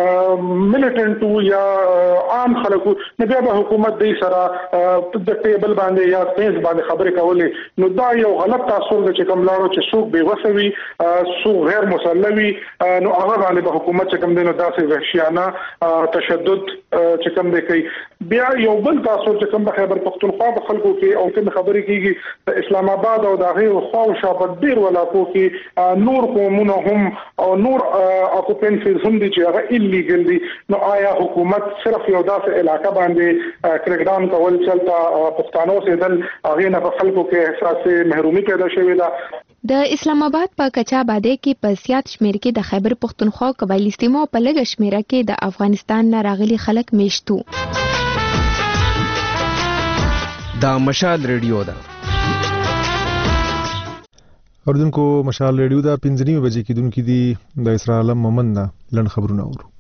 ملیټنټو یا عام خلکو نه بیا به حکومت دې سره د ټیبل باندې یا پیس باندې خبرې کولې نو دا یو غلط تاثیر دی چې کوم لاړو چې څوک بے وسوي څوک غیر مسلوي نو هغه باندې به حکومت چې کوم دینو داسې وحشیانه تشدد چې کوم دی کوي. بیا یو بل تاثیر چې کوم د خیبر پختونخوا په خلکو کې او کوم خبرې کیږي د اسلام آباد او د غیر خو شاوخوا ډیر ولاکو کې نور قومونه هم او نور اکوپنسز هم دي چې هغه ایلیګل دي. نو آیا حکومت صرف یو داسې علاقه باندې کریک ډاون کول چلتا پښتانو سره دل هغه نه په خلکو کې احساس محرومي پیدا شوې ده. د اسلام آباد په کچا آبادۍ کې په زیات شمیر کې د خیبر پختونخوا قبایلی سیمو په لږ شمیره کې د افغانستان نه راغلي خلک میشتو. دا مشال ریډیو ده. اوردونکو مشال ریډیو دا 5:30 بجې کې دونکو دي د اسراء عالم مومن نه لن خبرونه اورو.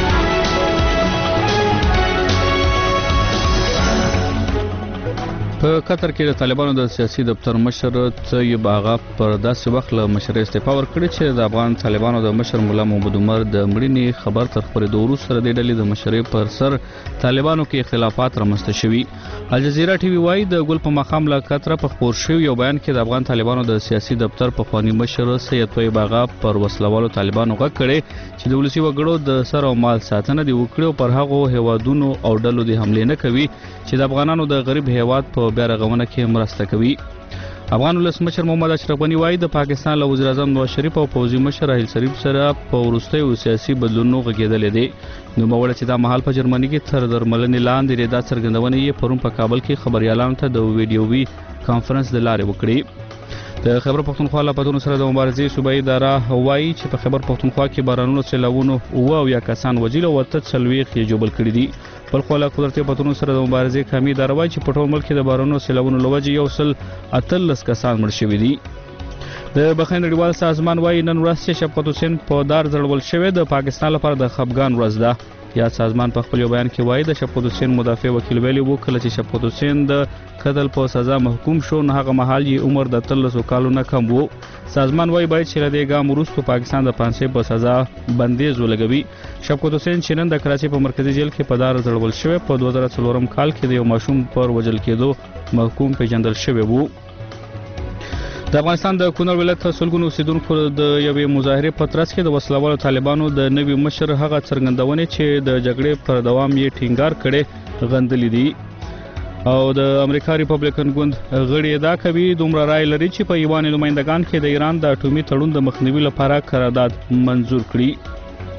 په قطر کې د طالبانو د سیاسي دفتر مشر طیب آغا پر داسې وخت له مشرۍ استعفا ورکړې چې د افغان طالبانو د مشر مولا محمد عمر د مړینې خبر تر خپرېدو وروسته د ډلې د مشرۍ پر سر طالبانو کې اختلافات رامنځته شوي. الجزیره ټي وي وايي د ګل په مقام له قطر په خپور شوي یو بیان کې د افغان طالبانو د سیاسي دفتر پخوانی مشر سید طیب آغا پر وسلوالو طالبانو غږ کړی چې د ولسي وګړو د سر او مال ساتنه دی وکړي او پر هغو هیوادونو او ډلو د حملې نه کوي چې د افغانانو د غریب هیواد په بیا رغونه کې مرسته کوي. افغان ولسمشر محمد اشرف غنی وايي د پاکستان له وزیر اعظم نواز شریف او پوځي مشر راحیل شریف سره په وروستیو سیاسي بدلونونو غږېدلې دي. نوموړی چې دا مهال په جرمني کې تر درملنې لاندې دا څرګندونه یې پرون په کابل کې خبريالانو ته د ویډیووي کانفرنس د لارې وکړي. د خیبر پښتونخوا له پتون سره د مبارزې صوبایي اداره وایي چې په خیبر پښتونخوا کې بارانونو سیلاوونو او یا کسان وژل او تڅلويخ یې جوړ کړی دي. بل خو له قدرتي پتون سره د مبارزې کمی اداره وایي چې په ټول ملک کې د بارانونو سیلاوونو لوجې یو سل اتلس کسان مړ شوي دي. د بخښنې نړیوال سازمان وایي نن ورځ چې شفقت حسین په دار ځړول شوی د پاکستان لپاره د خفګان ورځ ده. یا سازمان په خپل بیان کې وایي د شفقت حسین مدافع وکیل ویلي وو کله چې شفقت حسین د قتل په سزا محکوم شو نو هغه مهال یې عمر د 13 کالو نه کم وو. سازمان وایي باید چې لدې ګام وروسته پاکستان د پانسۍ په سزا بندیز ولګوي. شفقت حسین چې نن د کراچۍ په مرکزي جیل کې په دار ځړول شوی په 2004 کال کې د یو ماشوم پر وژل کېدو محکوم پیژندل شوی وو. د افغانستان د کونړ ولایت سلګونو اوسیدونکو د یوې مظاهرې په ترڅ کې د وسلوالو طالبانو د نوي مشر هغه څرګندونې چې د جګړې پر دوام یې ټینګار کړي غندلې دي او د امریکا ریپبلیکن ګوند غړي ادعا کوي دومره رای لري چې په ایوان نمائندگان کې د ایران د اټومي تړون د مخنیوي لپاره قرارداد منزور کړي.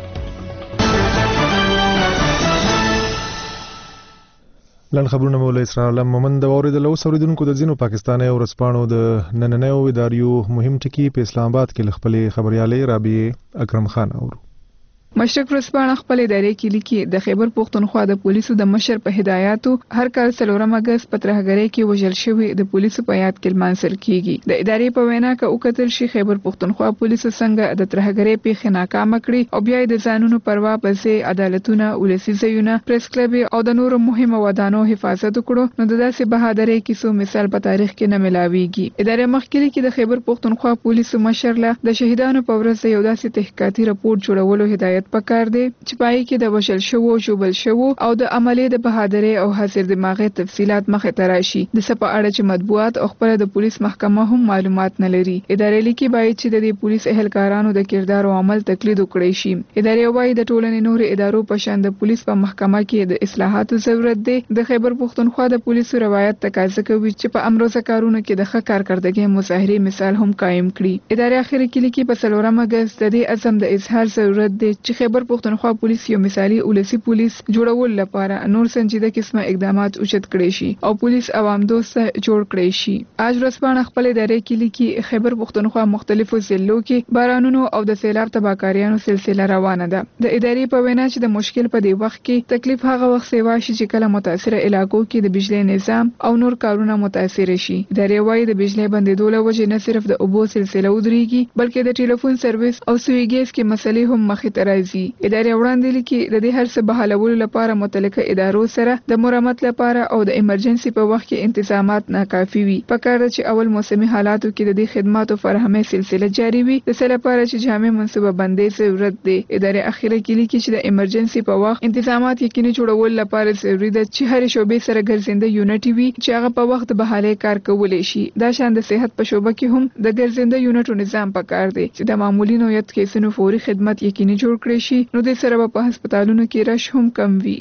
لن خبرونه مولا اسرار علم مومند اوریدل او اوریدونکو د ځینو پاکستاني او رسپانو د نننیو اداریو مهم ټکی په اسلام آباد کې خپلې خبريالې رابعه اکرم خان اورو. مشرق ورځپاڼه خپل ادارې کې لیکي د خیبر پښتونخوا د پولیسو د مشر په هدایاتو هر کال 4 اگست په ترهګرۍ کې وژل شوی د پولیسو په یاد کې لمانځل کیږي. د ادارې په وینا کې وکتل شي خیبر پښتونخوا پولیسو څنګه د ترهګرۍ په ناکام کړي او بیا د ځانونو پروا پسې عدالتونه ولسی ځایونه پریس کلب او د نورو مهمه ودانو حفاظت وکړو نو د داسې بهادرۍ کیسو مثال په تاریخ کې نه ملاويږي. ادارې مخکې کې د خیبر پښتونخوا پولیسو مشر له د شهیدانو په ورځ یو داسې تحقیقاتي راپور جوړولو هدایت پکار دی چې پای کې د وشل شوو جوبل شوو او د عملي د بهادرۍ او حاضر دماغي تفصيلات مخه تراشي د سپه اړه چې مطبوعات او خبره د پولیس محکمه هم معلومات نه لري. ادارې لیکي باید چې د پولیس اهلکارانو د کردار او عمل تقلید وکړي شي. ادارې وايي د ټولنې نور ادارو په شان د پولیس په محکمه کې د اصلاحاتو ضرورت دی. د خیبر پښتونخوا د پولیسو روایت تقاضا کوي چې په امروزه کارونو کې د ښه کارکړدګۍ مظاهري مثال هم قائم کړي. ادارې اخر کې لیکي په 4 اگست د دې عزم د اظهار ضرورت دی چې خیبر پښتونخوا پولیس یو مثالي ولسی پولیس جوړول لپاره نور سنجیده قسمه اقدامات اوچت کړي شي او پولیس عوام دوست جوړ کړي شي. اج ورځپاڼه خپل ادارې کې لیکي خیبر پښتونخوا مختلفو ضلعو کې بارانونو او د سیلاب تباکاریانو سلسله روانه ده. د ادارې په وینا چې د مشکل په دی وخت کې تکلیف هغه وخت سیوا شي چې کله متاثره علاقو کې د بجلی نظام او نور کارونه متاثر شي. ادارې وايي د بجلی بندیدو له وجې نه صرف د اوبو سلسله ودرېږي بلکې د ټلیفون سرویس او سوي ګیس کې مسلې هم مخې ته راځي. ادارې وړاندې لیکي د دې هر څه بحالولو لپاره متعلقه ادارو سره د مرمت لپاره او د ایمرجنسي په وخت کې انتظامات ناکافي وي. پکار ده چې اول موسمي حالاتو کې د دې خدماتو فراهمي سلسله جاري وي د څه لپاره چې جامع منصوبه بندي ضرورت دی. ادارې اخیره کې لیکي چې د ایمرجنسي په وخت انتظامات یقیني جوړول لپاره ضروری ده چې هر شوبې سره ګرځنده یونټ وي چې هغه په وخت بحالي کار کولای شي. دا شان د صحت په شوبه کې هم د ګرځنده یونټ نظام پکار دی چې د معمولی نوعیت کیسونو فوري خدمت یقیني جوړ کړي شي نو د سره په هسپتالونو کې رش هم کم وي.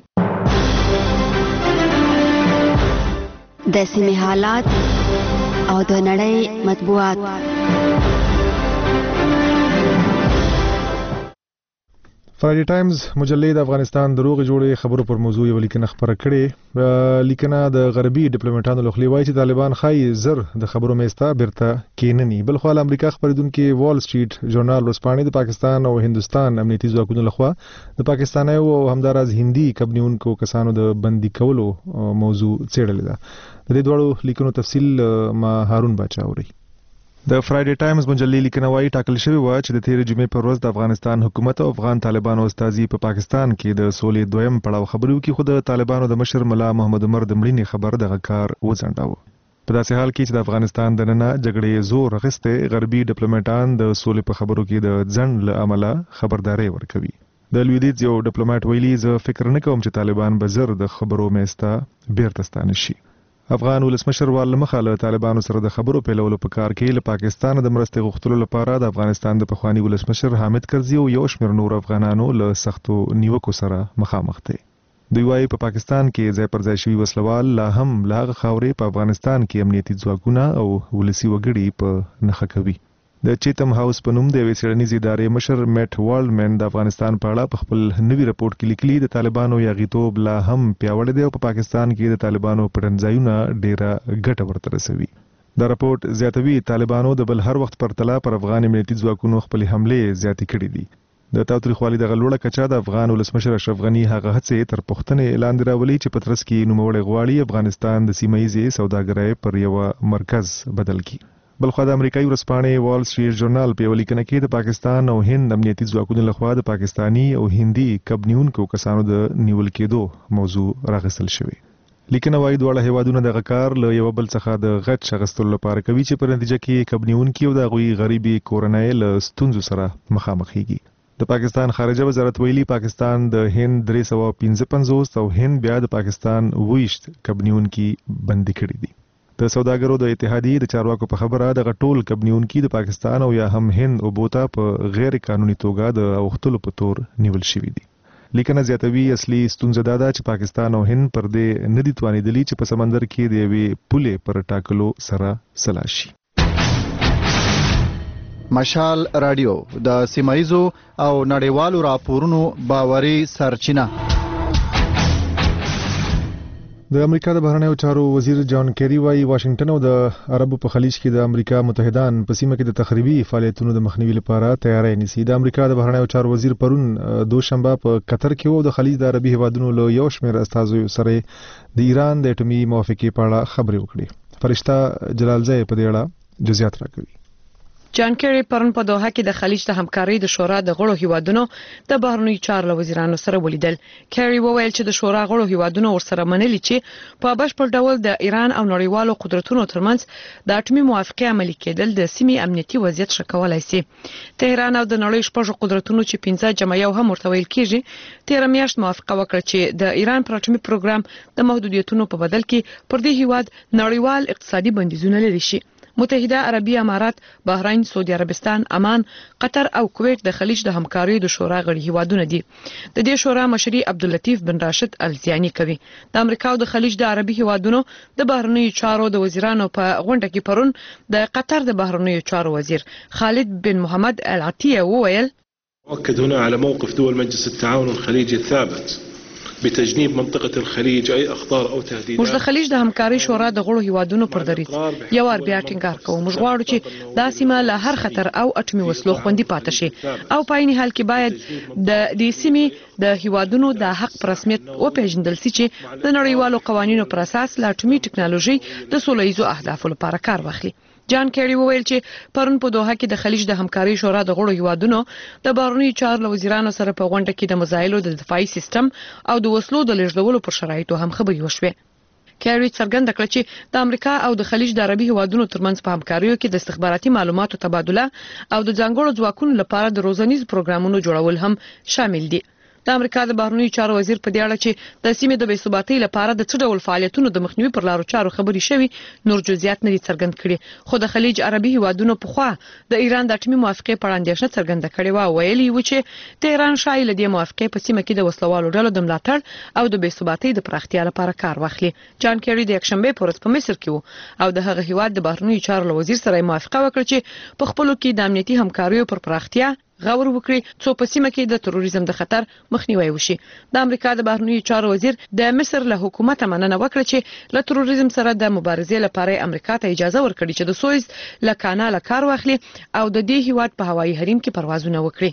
د سیمې حالات او د نړۍ مطبوعات. فرایډي ټایمز مجلې د افغانستان د روغ جوړې خبرو پر موضوع یو لیکنه خبره کړې. لیکنه د غربي ډیپلوماټانو له خوا وایي چې طالبان خای زر د خبرو میستا بیرته کیننی. بل خو امریکا خبرېدونکو وال سټریټ ژورنال ورسپانې د پاکستان او هندستان امنیتي ځواکونو له خوا د پاکستاني او همدارز هندي کمپنیونکو کسانو د بندي کولو موضوع څېړلې ده. د دې دوړو لیکنو تفصیل ما هارون باچا اوري. د فرایډي ټایمز مجلې لیکنه وايي ټاکل شوی و چې د تیر جمعې پر ورځ د افغانستان حکومت او افغان طالبانو استازي په پاکستان کې د سولې دویم پړاو خبرو کې خود طالبانو د مشر مولا محمد عمر د مړینې خبر دغه کار وځنډاوه. په داسې حال کې چې د افغانستان د نننه جګړې زور اخیسته غربي ډیپلوماټان د سولې په خبرو کې د ځنډ له امله خبرداري ورکوي. د لویدیځ یو ډیپلوماټ ویلي زه فکر نه کوم چې طالبان به زر د خبرو میسته بیرته ستانه شي. افغان ولسمشر والمخه له طالبانو سره د خبرو پیلولو په کار کې له پاکستان د مرستې غوښتلو لپاره د افغانستان د پخوانی ولسمشر حامد کرزي او یو شمېر نور افغانانو له سختو نیوکو سره مخامخ دي. دوی وايي په پاکستان کې ځای پر ځای شوي وسلوال لا هم لاغه خاورې په افغانستان کې امنیتي ځواکونه او ولسی وګړي په نخښه کوي. د چیتم هاوس په نوم د یوې څېړنیزې ادارې مشر میټ والډمن د افغانستان په اړه په خپل نوي رپورټ کې لیکلي د طالبانو یاغیتوب لا هم پیاوړی دی او په پاکستان کې د طالبانو پټنځایونه ډیره ګټه ورته رسوي. دا رپورټ زیاتوي طالبانو د بل هر وخت پرتله پر افغان امنیتي ځواکونو خپل حملې زیاتې کړې دي. د تاوتریخوالي د غلوړه کچا د افغان ولسمشر اشرف غنی هغه هڅې تر پښتنې اعلان راولي چې په ترڅ کې نوموړی غواړي افغانستان د سیمه‌ییزې سوداګرۍ پر یو مرکز بدل کړي. بلخو د امریکایي ورځپاڼې وال سټریټ ژورنال په یو لیکنه کې د پاکستان او هند امنیتي ځواکونو لخوا د پاکستانی او هندي کب نیونکو کسانو د نیول کېدو موضوع راغستل شوی. لیکنه وايي دواړه هیوادونه د غکار له یو بل څخه د غچ اخیستلو لپاره کوي چې په نتیجه کې کب نیونکي او د غوي غریبي کورنۍ له ستونزو سره مخامخېږي. د پاکستان خارجه وزارت ویلي پاکستان د هند 355 او هند بیا د پاکستان 20 کب نیونکي بندي کړي دي. د سوداګرو د اتحادیې د چارواکو په خبره د غټول کب نیونکي د پاکستان او یا هم هند او بوتا په غیر قانوني توګه د اوختلو په تور نیول شوی دي. لیکنه زیاتوي اصلي ستونزه دا ده چې پاکستان او هند پر دې ندي توانېدلي چې په سمندر کې د یوې پولې پر ټاکلو سره سلا شي. مشال رادیو د سیمایزو او نړیوالو راپورونو باوري سرچینه. د امریکا د بهرنیو چارو وزیر جان کیری وايي واشنگټن او د عربو په خلیج کې د امریکا متحدان په سیمه کې د تخریبي فعالیتونو د مخنیوي لپاره تیاری نیسي. د امریکا د بهرنیو چارو وزیر پرون دوشنبه په قطر کې وو د خلیج د عربي هیوادونو له یو شمېر استازو سره د ایران د اټومي موافقې په اړه خبرې وکړې. فرشته جلالزی په دې اړه جزئیات راکوي. جان کیری پرون په دوحه کې د خلیج د همکارۍ د شورا د غړو هیوادونو د بهرنیو چارو وزیرانو سره ولیدل. کیری وویل چې د شورا غړو هیوادونو ورسره منلي چې په بشپړ ډول د ایران او نړیوالو قدرتونو ترمنځ د اټومي موافقې عملي کېدل د سیمې امنیتي وضعیت ښه کولای شي. تهران او د نړۍ شپږ قدرتونو چې 15 جمع یو هم ورته ویل کېږي 13 میاشت موافقه وکړه چې د ایران پر اټومي پروګرام د محدودیتونو په بدل کې پر دې هیواد نړیوال اقتصادي بندیزونه لري شي. متحده عربي امارات، بحرین، سعودي عربستان، عمان، قطر او کویت د خلیج د همکارۍ د شورا غړي هیوادونه دي. د دې شورا مشري عبداللطیف بن راشد الزیانی کوي. د امریکا او د خلیج د عربي هیوادونو د بهرنیو چارو د وزیرانو په غونډه کې پرون د قطر د بهرنیو چارو وزیر خالد بن محمد العطیه وویل أؤكد هنا على موقف دول مجلس التعاون الخليجي الثابت بتجنيب منطقة الخليج أي أخطار أو تهديدات. موږ د خلیج د همکارۍ شورا د غړو هیوادونو پر دریځ یو ور بیا ټینګار کوو. موږ غواړو چې دا سیمه له هر خطر او اټومي وسلو خوندي پاتې شي او په عین حال کې باید د دې سیمې د هیوادونو د حق پر رسمیت او پیژندل شي چې د نړیوالو قوانینو پر اساس له اټومي ټکنالوژي د سولهییزو اهدافو لپاره کار واخلي. جان کیری وویل چې پرون په دوحه کې د خلیج د همکارۍ شورا د غړو هیوادونو د بهرنیو چارو وزیرانو سره په غونډه کې د مزایلو د دفاعي سیستم او د وسلو د لیږدولو پر شرایطو هم خبرې وشوې. کیری څرګنده کړه چې د امریکا او د خلیج د عربي هیوادونو ترمنځ په همکاریو کې د استخباراتي معلوماتو تبادله او د ځانګړو ځواکونو لپاره د روزنیز پروګرامونو جوړول هم شامل دي. د امریکا د بهرنیو چارو وزیر په دې اړه چې د سیمې د بې ثباتۍ لپاره د څه ډول فعالیتونو د مخنیوي پر لارو چارو خبرې شوي نور جزئیات نه دي څرګند کړي. خو د خلیج عربي هیوادونو په خوا د ایران د اټومي موافقې په اړه اندېښنه څرګنده کړې و. ویلي و چې تهران شایي له دې موافقې په سیمه کې د وسلوالو ډلو د ملاتړ او د بې ثباتۍ د پراختیا لپاره کار واخلي. جان کیری د یکشنبه په ورځ په مصر کې و او د هغه هیواد د بهرنیو چارو وزیر سره موافقه وکړه چې په خپلو کې د امنیتي همکاریو پر پراختیا غور وکړي څو په سیمه کې د تروریزم د خطر مخنیوي وشي. د امریکا د بهرنیو چارو وزیر د مصر له حکومت مننه وکړه چې له تروریزم سره د مبارزې لپاره امریکا ته اجازه ورکړي چې د سویز له کانال کار واخلي او د دې هیواد په هوایي حریم کې پروازونه وکړي.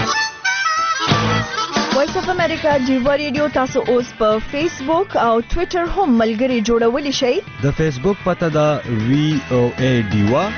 وایس اف امریکا ډیوا ریډیو تاسو اوس په فیسبوک او ټوئیټر هم ملګری جوړولی شئ. د فیسبوک پته دا VOA ډیوا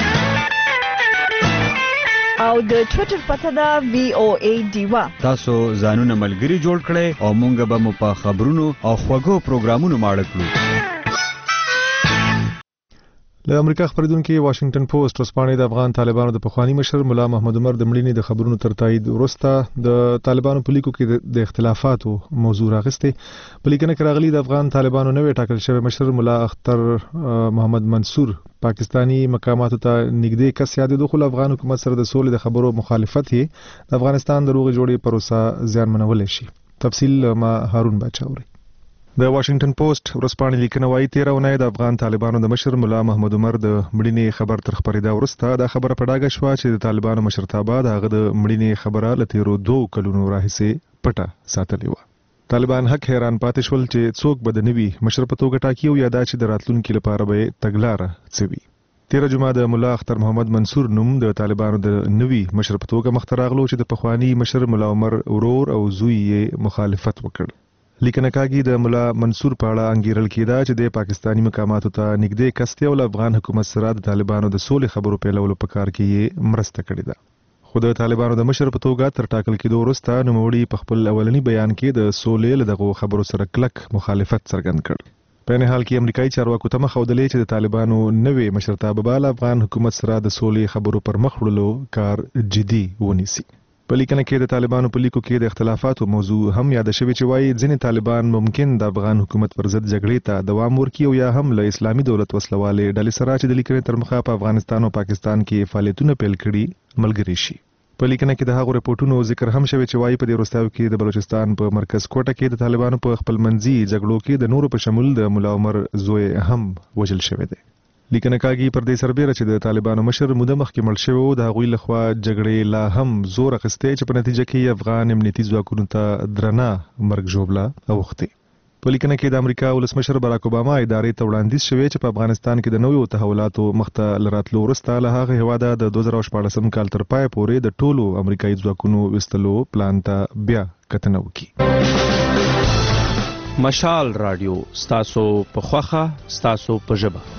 او د ټوئیټر پته دا VOA ډیوا. تاسو ځانونه ملګری جوړ کړئ او مونږ به مو په خبرونو او خوږو پروګرامونو ماړه کړو. له امریکا خبرېدونکو واشنگټن پوسټ ورځپاڼې د افغان طالبانو د پخوانی مشر مولا محمد عمر د مړینې د خبرونو تر تایید وروسته د طالبانو په لیکو کې د اختلافاتو موضوع راغسته. په لیکنه کې راغلي د افغان طالبانو نوې ټاکل شوی مشر مولا اختر محمد منصور پاکستانی مقاماتو ته نږدې کس یادېدو، خو افغان حکومت سره د سولې د خبرو مخالفت یې د افغانستان د روغې جوړې پروسه زیانمنولی شي. تفصیل ما هارون باچاوري. د واشنگټن پوسټ ورځپاڼې لیکنه وايي 13 اونۍ د افغان طالبانو د مشر مولا محمد عمر د مړینې خبر تر خبرېدا وروسته دا خبره په ډاګه شوه چې د طالبانو مشرتابه د هغه د مړینې خبره له تیرو 2 کلونو راهیسې پټه ساتلې وه. طالبان حق حیران پاتې شول چې څوک به د نوي مشر په توګه ټاکي او یا دا چې د راتلونکي لپاره به تګلاره څه وي. 13 جمعه د مولا اختر محمد منصور نوم د طالبانو د نوي مشر په توګه مخ ته راغلو چې د پخوانی مشر مولا عمر ورور او زوی یې مخالفت وکړ. لیکنه کاږي د مولا منصور په اړه انګیرل کېده چې د پاکستانی مقاماتو ته نږدې کس دی او له افغان حکومت سره د طالبانو د سولې خبرو پیلولو په کار کې یې مرسته کړې ده. خو د طالبانو د مشر په توګه تر ټاکل کېدو وروسته نوموړي په خپل اولنی بیان کې د سولې له دغو خبرو سره کلک مخالفت څرګند کړ. په نه حال کې امریکایي چارواکو ته مخاودلې چې د طالبانو نوې مشرتابه به افغان حکومت سره د سولې خبرو پر مخ وړلو کار جدي ونیسي. په لیکنه کې د طالبانو په لیکو کې د اختلافاتو موضوع هم یاد شوی چې وايي ځینې طالبان ممکن د افغان حکومت پر ضد جګړې ته دوام ورکړي او یا هم له اسلامي دولت وسلوالې ډلې سره چې د لیکنې تر مخه په افغانستان او پاکستان کې فعالیتونه پیل کړي ملګري شي. په لیکنه کې د هغو رپورټونو ذکر هم شوی چې وايي په دې وروستیو کې د بلوچستان په مرکز کوټه کې د طالبانو په خپلمنځي جګړو کې د نورو په شمول د مولا عمر زوی هم وژل شوی دی. لیکنه کاږي پر دې سربېره چې د طالبانو مشر موده مخکې مړ شوی و، د هغوی لخوا جګړې لا هم زور اخیستی چې په نتیجه کې افغان امنیتي ځواکونو ته درنه مرګ ژوبله اوښتې. په لیکنه کې د امریکا ولسمشر باراک اوباما ادارې ته وړاندیز شوی چې په افغانستان کې د نویو تحولاتو مخته لراتلو وروسته له هغه هیواده د 2014 کال تر پای پورې د ټولو امریکایي ځواکونو وستلو پلان ته بیا کتنه وکړي. مشال رادیو ستاسو په خوخه ستاسو په ژبه.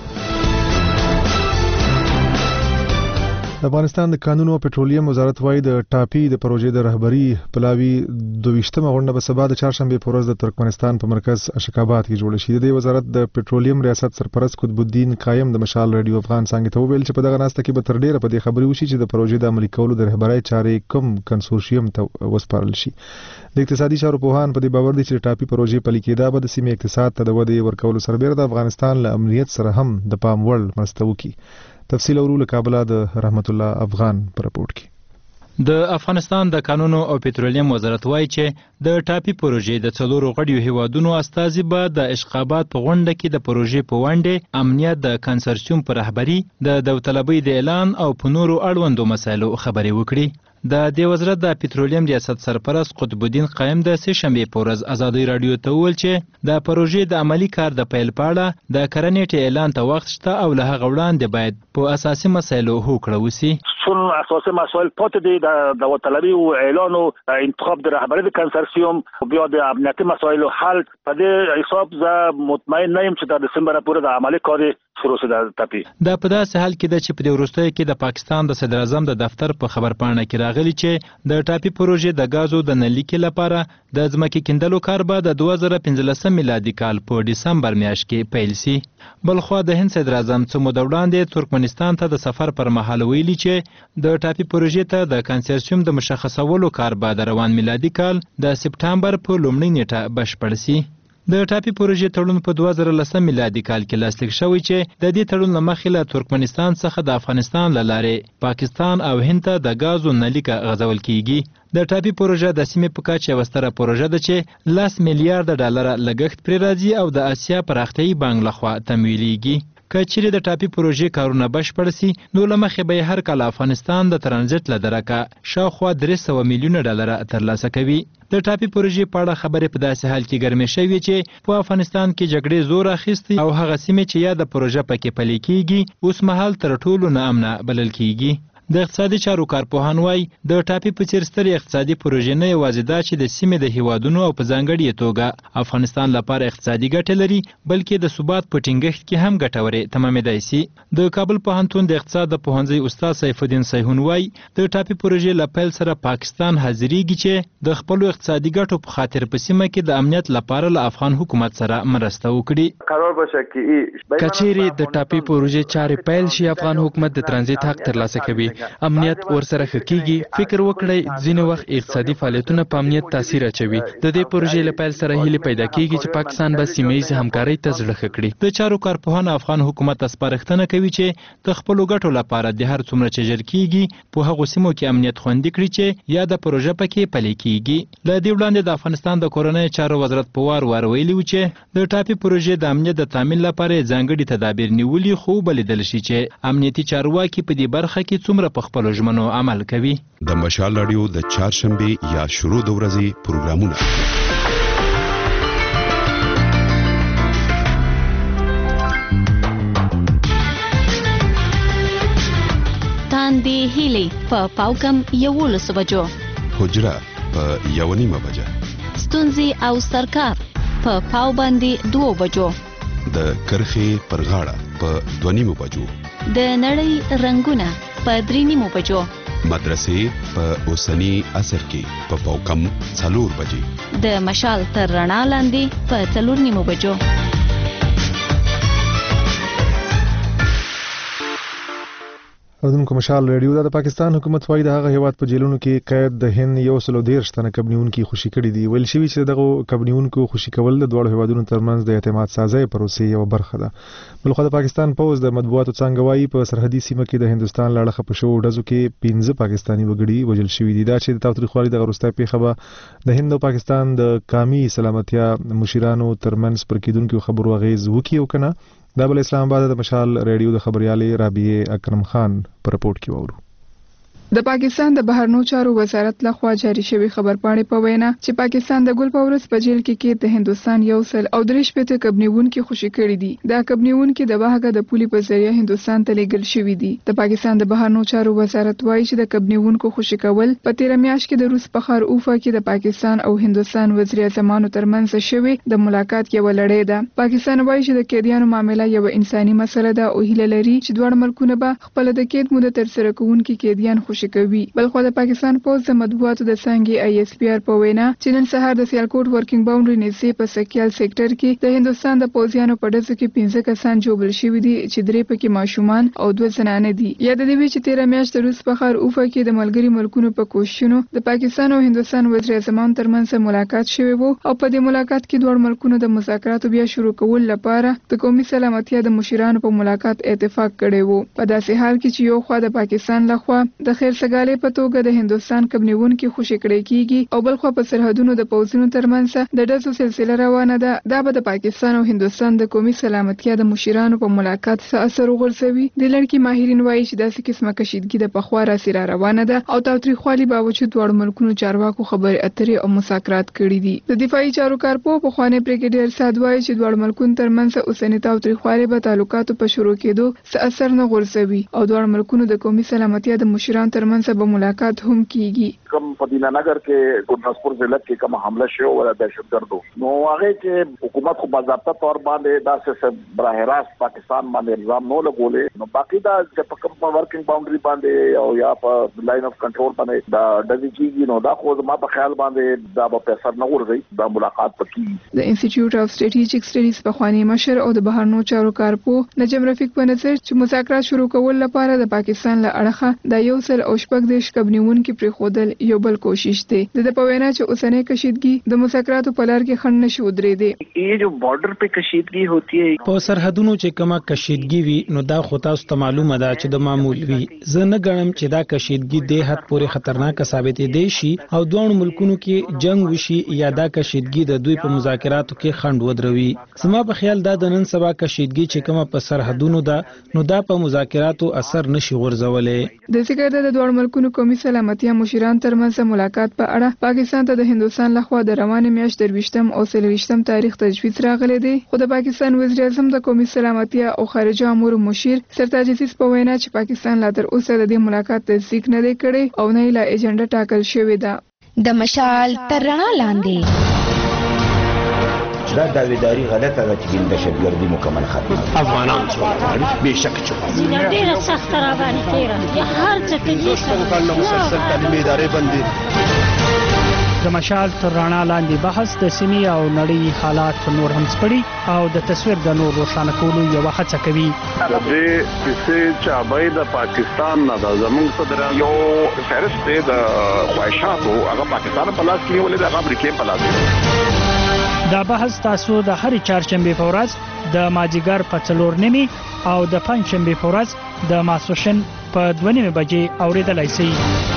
د افغانستان د قانون او پټرولیم وزارت وايي د ټاپي د پروژې د رهبری پلاوی 22مه غونډه به سبا د چهارشنبه په ورځ د ترکمنستان په مرکز اشکاباد کې جوړه شي. د وزارت د پټرولیم ریاست سرپرست قطب الدین قائم د مشال رادیو افغان څنګه ته ویل چې په دغه ناسته کې به تر ډیره په دې خبرې وشي چې د پروژې د عملي کولو د رهبرۍ چارې کوم کنسورشیم ته وسپارل شي. د اقتصادي چارو پوهان په دې باور دي چې ټاپي پروژې پلي کېدا به د سیمې اقتصاد ته د ودې ورکولو سربېره د افغانستان له امنیت سره هم د پام وړ مرسته وکړي. تفصیل اورو له کابل د رحمت الله افغان پر رپورت کې. د افغانستان د قانون او پټرولیم وزارت وايي چې د ټاپي پروژې د څلورو غړیو هیوادونو استازي به د اشقابات په غونډه کې د پروژې په وړاندې امنیت د کنسرسیوم پر رهبری د داوطلبۍ د اعلان او په نورو اړوندو مسایلو خبرې وکړي. د دې وزارت د پټرولیم ریاست سرپرست قطب الدین قائم د سه شنبه په ورځ ازادي رادیو ته ویل چې د پروژې د عملی کار د پیل په اړه د کرنیټ اعلان ته وخت شته او له هغه وړاندې باید په اساسي مسایلو هوکړه وسی. چون اساسي مسائل پاتې دي د داوطلبي او اعلان او انتخاب د رهبری د کنسرسیوم او بیا د امنیتي مسایلو حل په دې حساب زه مطمئن نه یم چې د دسمبر پورې د عملی کاري شروع شي. د ټاپي د په داسې حال کې د چې په دې وروستیو کې د پاکستان د صدر اعظم د دفتر په خبرپاڼه کې راغلی چې د ټاپي پروژې د غازو د نلیکې لپاره د ځمکې کیندلو کار به د 2015 میلادي کال په ډسمبر میاشت کې پیل شي. بلخوا د هند صدر اعظم څو موده وړاندې ترکمنستان ته د سفر پر مهال ویلي چې د ټاپي پروژې ته د کنسرسیوم د مشخصولو کار به د روان میلادي کال د سپټمبر په لومړۍ نیټه بشپړ شي. د ټاپي پروژې تړون په 2010 میلادي کال کې لاسلیک شوی چې د دې تړون مخې له ترکمنستان څخه د افغانستان له لارې پاکستان او هند ته د غازو نلیکه غځول کیږي. د ټاپي پروژه د سیمې په کچه یوه ستره پروژه ده چې 10 میلیارډ ډالر لګښت پرې راځي او د اسیا پراختیایي بانک لخوا تمویلیږي. که چیرې د ټاپي پروژې کارونه بشپړ سي نو له مخې به هر کال افغانستان د ترانزیت له درکه شاوخوا 300 میلیونه ډالر ترلاسه کوي. د ټاپي پروژې په اړه خبرې په داسې حال کې ګرمې شوې چې په افغانستان کې جګړې زور اخیستی او هغه سیمې چې یا د پروژه پکې پلي کیږي اوس مهال تر ټولو ناامنه بلل کیږي. د اقتصادي چارو کارپوهان وایي د ټاپي په څیر سترې اقتصادي پروژې نه یوازې دا چې د سیمې د هیوادونو او په ځانګړې توګه افغانستان لپاره اقتصادي ګټه لري بلکې د ثبات په ټینګښت کې هم ګټورې تمامېدای شي. د کابل پوهنتون د اقتصاد د پوهنځي استاد سیف الدین سیحون وایي د ټاپي پروژې له پیل سره پاکستان حاضرېږي چې د خپلو اقتصادي ګټو په خاطر په سیمه کې د امنیت لپاره له افغان حکومت سره مرسته وکړي. کچېرې د ټاپي پروژې چارې پیل شي افغان حکومت د ترانزیت حق ترلاسه کوي، امنیت ورسره ښه کیږي. فکر وکړئ ځینې وخت اقتصادي فعالیتونه په امنیت تاثیر اچوي. د دې پروژې له پیل سره هیله پیدا کیږي چې پاکستان به سیمه ییز همکارۍ ته زړه ښه کړي. د چارو کارپوهان افغان حکومت سپارښتنه کوي چې د خپلو ګټو لپاره د هر څومره چې ژر کیږي په هغو سیمو کې امنیت خوندي کړي چې یا د پروژه پکې پلي کیږي. له دې وړاندې د افغانستان د کورنۍ چارو وزارت په وار ویلي و چې د ټاپي پروژې د امنیت د تامین لپاره ځانګړي تدابیر نیولي، خو ولیدل شي چې امنیتي چارواکي په دې برخه کې څومره په خپلو ژمنو عمل کوي. د مشال رادیو د چهارشنبې یا شروع د ورځې پروګرامونه تاندې هیلې په پاوکم 11 بجو، حجره په 1:30 بجه، ستونزې او سرکار په پاو باندې 2 بجو، د کرخې پر غاړه په 2:30 بجو، د نړۍ رنگونه په 3:30 بجو، مدرسې په اوسنی عصر کې په پاوکم 4 بجې، د مشال تر رڼا لاندې په 4:30 بجو. اوردونکو مشال ریډیو د پاکستان حکومت وايي د هغه هیواد په جیلونو کې قید د هند 113 تنه کبنیونکو خوشي کړي دي. ویل شوی چې دغه کبنیونکو خوشي کول د دوه هیوادونو ترمنځ د اعتماد سازۍ پروسې یو برخه ده. بلخو د پاکستان پوز د مطبوعاتو څنګه وايي په سرحدي سیمه کې د هندستان لاړه په شو ډزو کې 15 پاکستانی وګړي وژل شوي دي. دا چې د تاوتریخوالي د غروسته پیښه به د هند او پاکستان د قومي سلامتیا مشیرانو ترمنځ پر کېدونکو خبرو غیز وکي او کنه. دا بل اسلام آباد د مشال ریډیو د خبريالې رابعه اکرم خان پر رپورت کې وورو. د پاکستان د بهرنیو چارو وزارت لخوا جاری شوی خبرپاڼې په وینا چې پاکستان د ګل پورس په جیل کې د هندستان 133 کبنیونکو خوشي کړي دي. دا کبنیونکو د واهګه د پولي په ذریعہ هندستان ته لیږل شوی دي. د پاکستان د بهرنیو چارو وزارت وایي چې د کبنیونکو خوشي کول په 13 میاشت کې د روس په ښار اوفا کې د پاکستان او هندستان وزیر اعظمانو ترمنځ شوی د ملاقات یو لړۍ ده. پاکستان وایي چې د قیدیانو معاملې یو انساني مسله ده او هیله لري چې دوه ملکونه به خپل د قید موده تر سره کوونکي قیدیان خوشي کوي. بلخو د پاکستان پوز د مطبوعاتو د څنګه ISPR په وینا چې نن سهار د سیالکوټ ورکینګ باونډري نږدې په سکیال سېکټر کې د هندستان د پوزیانو په ډزو کې 15 کسان جوړل شوي دي چې 3 پکې ماشومان او 2 زنانه دي. یا د دې چې 13 میاشت د روس په ښار اوفا کې د ملګری ملکونو په کوششونو د پاکستان او هندستان وزیر اعظمان ترمنځ ملاقات شوی وو او په دې ملاقات کې دوه ملکونو د مذاکراتو بیا شروع کول لپاره د قومي سلامتیا د مشیرانو په ملاقات اتفاق کړی وو. په داسې حال کې چې یو خوا د پاکستان لخوا د خیر سګالې په توګه د هندستان کبنیونکو خوشي کړي کیږي او بل خو په سرحدونو د پوزینو ترمنځ د ډزو سلسله روانه ده. دا به د پاکستان او هندستان د قومي سلامتیا د مشیرانو په ملاقات سره اثر وغورځوي. د لړکی ماهرین وایي چې داسې قسمه کشیدګي د پخوا را سره روانه ده او تاوتریخوالي باوجود دوه ملکونو چارواکو خبرې اترې او مذاکرات کړي دي. د دفاعي چارو کارپو په خوانې بریګیډیر سعد وایي چې دوه ملکونو ترمنځ اوسنی تاوتریخوالي به تعلقاتو په شروع کېدو څه اثر نه غورځوي او دوه ملکونو د قومي سلامتیا د مشیرانو ترمنځ به ملاقات هم کیږي. کم پدینا نگر کې ګورناسپور ضلع کې کوم حمله شو ولا دهشتګردو نو هغه کې حکومت خو باضابطه تور باندې داسې براه راست پاکستان باندې الزام نه لګولې. نو باقی دا چې په کوم ورکینګ باونډري باندې او یا په لاین اف کنټرول باندې دا د کیږي نو دا خو ما په خیال باندې دا په اثر نه ورځي. دا ملاقات پکې د انسټیټیوټ اف سټریټیجیک سټډیز په خواني مشر او د بهرنیو چارو کارپو نجم رفیق په نظر چې مذاکرات شروع کول لپاره د پاکستان له اړخه د 136 کبنیونکو پر خودل یو بل کوشش دی. د په وینا چې اوسنۍ کشیدګي د مذاکراتو په لار کې خنډ نشي ودرېدي. یہ جو بارډر په کشیدګي ہوتی ہے په سرحدونو چې کومه کشیدګي وي نو دا خو تاسو ته معلومه ده چې د معمول وي. زه نه غواړم چې دا کشیدګي د حد پورې خطرناک ثابتې دي شي او دوه ملکونو کې جنگ وشي یا دا کشیدګي د دوی په مذاکراتو کې خنډ ودروي. زما په خیال دا د نن سبا کشیدګي چې کومه په سرحدونو ده نو دا په مذاکراتو اثر نشي غورځولې. د ذکر د دوه ملکونو قومي سلامتیا مشیران ترمنځ ملاقات په اړه پاکستان ته د هندستان لخوا د روانې میاشت 23 او 23 تاریخ تجویز راغلی دی. خو د پاکستان وزیر اعظم د قومي سلامتیا او خارجه امور مشیر سرتاج عزیز په وینا چې پاکستان لا تر اوسه د دې ملاقات تصدیق نه دی کړی او نه لا ایجنډا ټاکل شوې ده. د مشال تر رڼا لاندې دا داویداری غلطه ده چې دهشتګردي مکمل ختمه افغانان چې بېشکه چې ډېره سخته راباندې تېره هر څه کوي مسلسل تعلیمي ادارې بندي د مشال تر رڼا لاندې بحث د سیمې او نړۍ حالات نور هم سپړي او د تصویر د نور روښانه کولو یوه هڅه کوي. د دې کیسې چابې د پاکستان نه د زموږ صدر یو فهرست دی د خواهشاتو هغه پاکستان په لاس کې نیولې ده، هغه امریکا په لاس کې. دا بحث تاسو د هرې چهارشنبې په ورځ د مازدیګر په 4:30 او د پنجشنبې په ورځ د ماسپښین په 2:30 بجې اوریدلای شئ.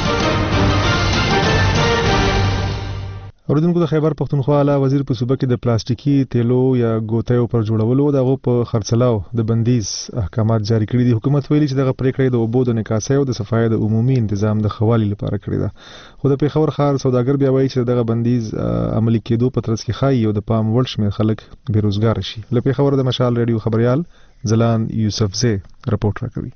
اوریدونکو د خیبر پښتونخوا اعلی وزیر په صوبه کې د پلاستیکي تیلو یا ګوتیو پر جوړولو دغه په خرڅلاو د بندیز احکامات جاری کړي دي. حکومت ویلي چې دغه پریکړه د اوبو د نکاسۍ او د صفایي د عمومي تنظیم د خوالي لپاره کړې ده. خو د پیښور ښار سوداګر بیا وایي چې دغه بندیز عملي کېدو په ترڅ کې ښایي او د پام وړ شمېر خلک بیروزګار شي. له پیښور د مشال ریډیو خبريال زلان یوسفزی رپورټ راکوي.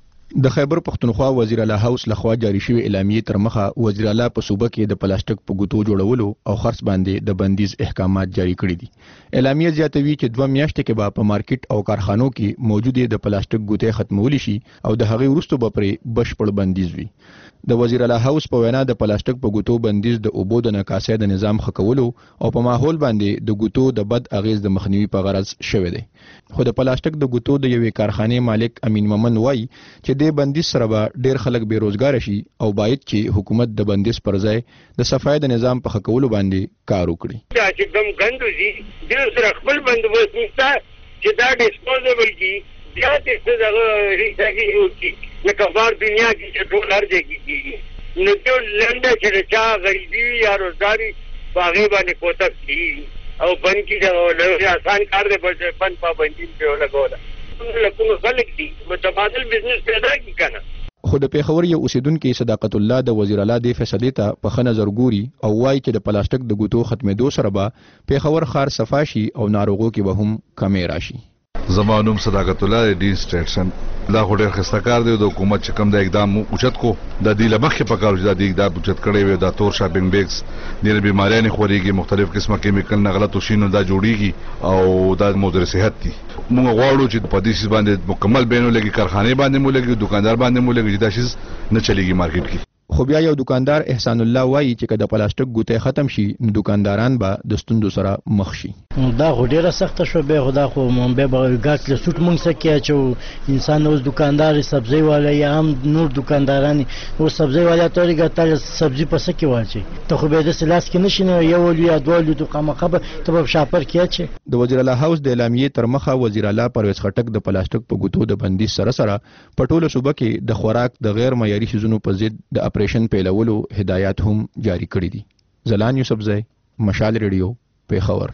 د خیبر پښتونخوا وزیر اعلی هاوس لخوا جاری شوی اعلامیه تر مخه وزیر اعلی په صوبه کې د پلاستیک په ګوتو جوړولو او خرڅ باندې د بندیز احکامات جاری کړي دي. اعلامیه زیاتوي چې 2 میاشتې کې به په مارکیټ او کارخانو کې موجوده د پلاستیک ګوتې ختمول شي او د هغې وروسته به پرې بشپړ بندیز وي. د وزیر اعلی هاوس په وینا د پلاستیک په ګوتو بندیز د اوبو د نکاسۍ د نظام خکولو او په ماحول باندې د ګوتو د بد اغیز د مخنیوي په غرض شوی دی. خو د پلاستیک د ګوتو د یوې کارخانې مالک امین مومن وایي چې د بندیز سره به ډیر خلک بیروزګار شي او باید چې حکومت د بندیز پر ځای د صفای د نظام په خکولو باندې کار وکړي. دا چې کوم غندو دي د سره خپل بندوبست نشته چې دا ډیسپوزیبل کی بیا دې دغه ریسایکل وکړي لکه بار دنیا کې چې ټول هر ځای کې کیږي نو ټول لنډه چې چا غریبي یا روزګاری باغې باندې کوتک کی او بند کی دا آسان کار دی په بند پابندي په لګوله لکه خلک دي متبادل بزنس پیدا کی کنه. خو د پیښور یو اوسیدونکو صداقت الله د وزیر اعلی د فیصلې ته په ښه نظر ګوري او وایي چې د پلاستیک د ګوتو ختمېدو سره به پیښور ښار صفا شي او ناروغو کې به هم کمې راشي. زمانوم صداقت الله ډي سټیشن دا هډر خستکار دی د حکومت چې کوم د اقدام اوچت کو د دې لمخې په کار چې د اقدام اوچت کړي وي د تور شاپینګ بیگز ډېر بیماریاں خوريږي مختلف قسمه کیمیکل نه غلط وشینو دا جوړیږي او دا مضر صحت دي. موږ غواړو چې په دې شی باندې مکمل بینو لګي کارخانه باندې مو لګي دکاندار باندې مو لګي دا شی نه چلیږي مارکیټ کې. خو بیا یو دکاندار احسان الله وایي چې کله پلاستیک ګوتې ختم شي نو دکانداران به د ستوندو سره مخ شي. دا خو ډیره سخته شو به خدا خو مونږ به ګاټ له سوت مونږ سکه چې انسان اوس دکاندار سبزی والا یا هم نور دکانداران او سبزی والا توري ګټل سبزی پس کې واچي ته خو به د سلاس کې نشینه یو یا دوه د قمقبه ته په شاپر کې چې د وزیر اعلی هاوس د اعلامیه تر مخه وزیر اعلی پرویز خټک د پلاستیک په ګوتو د بندیز سره په ټوله صوبه کې د خوراک د غیر معیاري شیزونو په ضد د اپریشن پیلولو هدایات هم جاری کړي دي. زلان یوسفزی مشال ریډیو پیښور.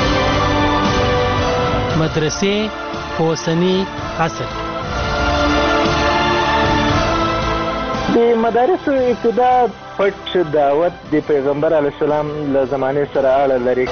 مدرسې اوسنی عصر د مدارس ابتدا پټ دعوت د پیغمبر علیه السلام له زمانه سره اړه لري.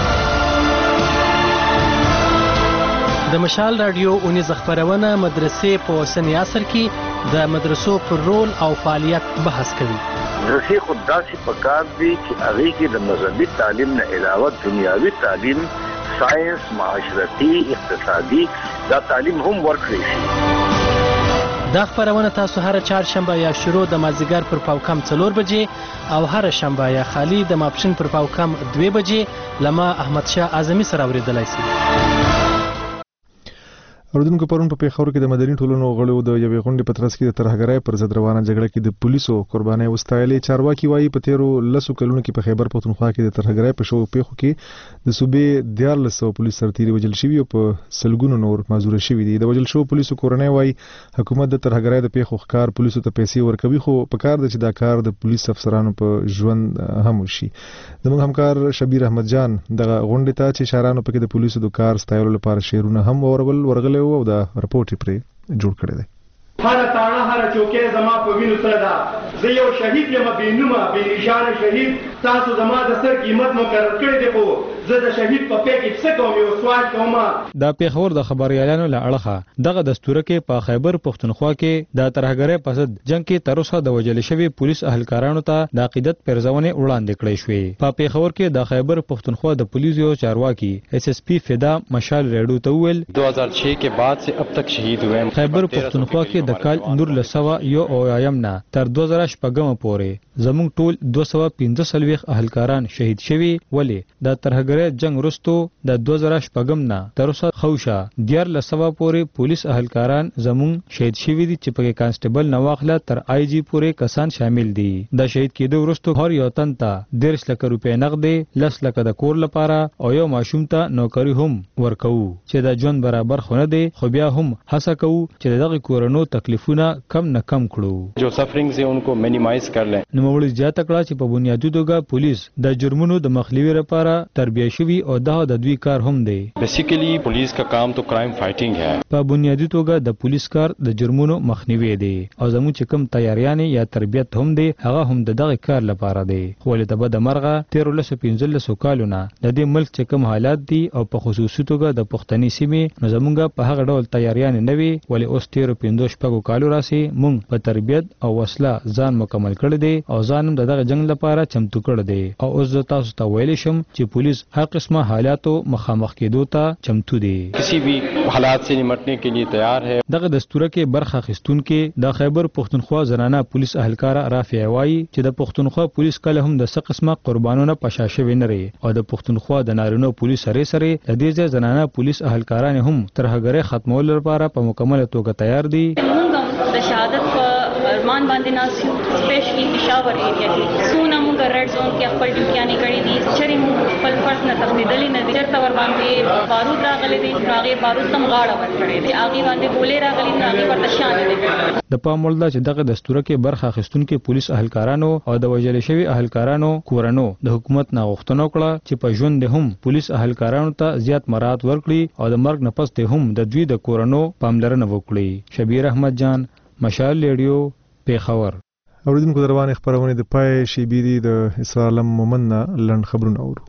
د مشال رادیو اونیز خبرونه مدرسې په اوسنی عصر کې د مدرسو پر رول او فعالیت بحث کوي. مدرسې خود داسې پکار دي چې هغې کې د مذهبي تعلیم نه علاوه دنیاوي تعلیم ساینس معاشرتي اقتصادي دا تعلیم هم ورکړی شي. دا خبرونه تاسو هر چهارشنبه یا شروع د مازدیګر پر پاوکم 4 بجې او هر شنبه یا خالی د ماپښین پر پاوکم 2 بجې لما احمد شاه اعظمي سره اوریدلای شئ. اوردونکو پرون په پیښور کې د مدني ټولنو غړو د یوې غونډې په ترڅ کې د ترهګرۍ پر ضد روانه جګړه کې د پولیسو قربانۍ وستایلې. چارواکي وایي په تیرو 10 کلونو کې په خیبر پښتونخوا کې د ترهګرۍ په شوو پیښو کې د صوبې 1400 پولیس سرتیري وژل شوي او په سلګونو نور معذور شوي دي. د وژل شوو پولیسو کورنۍ وایي حکومت د ترهګرۍ د پیښو ښکار پولیسو ته پیسې ورکوي خو په کار ده چې دا کار د پولیس افسرانو په ژوند هم وشي. زموږ همکار شبیر احمد جان دغه غونډې ته چې شهرانو پکې د پولیسو د کار ستایلو لپاره شعرونه هم ورغلي او دا رپورټ پرې جوړ کړی دی. هر تاړه هر چوکۍ زما په وینو سره ده. زه یو شهید یم، بې نومه بې نشانه شهید. تاسو زما د سر قیمت مقرر کړی دی، خو زه د شهید په پی کې څه کوم؟ یو سوال کوم. د پیښور د خبريالانو له اړخه دغه دستوره کې په خیبر پښتونخوا کې د ترهګرۍ په ضد جنگ کې تر اوسه د وژل شوي پولیس اهلکارانو ته د عقیدت پرځونې وړاندې کړې شوې. په پیښور کې د خیبر پښتونخوا د پولیسو چارواکي SSP فدا مشال ریډو ته ویل 2006 के बाद से अब तक शहीद हुए हैं. خیبر پښتونخوا کې د کال 1901 نه تر 2014 پورې زموږ ټول 215 اهلکاران شهید شوي. ولی د ترهګرۍ جنگ وروسته د 2014 نه تر اوسه خوشا 1400 پورې پولیس اهلکاران زموږ شهید شوي دي چې په کانسټیبل نواخله تر IG پورې کسان شامل دي. د شهید کېدو وروسته هر یو تن ته 10 لک روپۍ نغدې 10 لک د کور لپاره او یو ماشوم ته نوکری هم ورکوو چې د ژوند برابر خونه دي، خو بیا هم هڅه کوو چې دغه کورونو تکلیفونه کم نه کم کړو. جو سفرینګز یې انکو مینیمایز کړل. نوموړي زیاته کړه چې په بنیادي توګه پولیس د جرمونو د مخنیوي لپاره تربیه شوي او د دوی کار هم دی. بیسیکلی پولیس کا کام تو کرائم فائټینګ ہے. په بنیادي توګه د پولیس کار د جرمونو مخنیوي دی او زموږ چې کوم تیاریانې یا تربیت هم دی هغه هم دغه کار لپاره دی. خو ولې د مرغه 1315 کالونه د دې ملک چې کوم حالات دي او په خصوصي توګه د پښتني سیمې نو زموږ په هغه ډول تیاریانې نه وي. ولې اوس 1315 کالو راسي مونږ په تربیت او وسله ځان مکمل کړی دی او ځانم دغه جنگ لپاره چمتو کړی دی. او اوس زه تاسو ته ویلی شم چې پولیس هر قسمه حالاتو مخامخ کېدو ته چمتو دی. کسی بھی حالات سے نمٹنے کے لیے تیار ہے. دغه دستوره کې برخه اخیستونکو د خیبر پښتونخوا زنانه پولیس اهلکار رافع وایي چې د پښتونخوا پولیس کله هم د څه قسمه قربانونه پشاشه وینري او د پښتونخوا د نارینو پولیس سره د دې زنانه پولیس اهلکاران هم ترهګرۍ ختمولو لپاره په مکمله توګه تیار دي. د شهادت په ارمان باندې ناسیو سپیشلی پېښور ایریا کې څونه موږ ریډ زون کې خپل ډیوټیانې کړې دي چې موږ خپل فرض نه تفصیلي نه دي چرته ور باندې بارود راغلي دي هغه بارود تم غاړه ور کړې دي هغه باندې ګولې راغلي نه هغه ورته شان دي. د پام وړ ده چې دغه دستوره کې برخه اخیستونکو پولیس اهلکارانو او د وژل شوي اهلکارانو کورنو د حکومت نه غوښتنه وکړه چې په ژوند هم پولیس اهلکارانو ته زیات مراعات ورکړي او د مرګ نه پس هم د دوی د کورنو پاملرنه وکړي. شبیر احمد جان، مشال ریډیو، پیښور. اوریدونکو دروازه خبرونه د پای شی بي دي د اسرائیل مومن لند خبرونه اورو.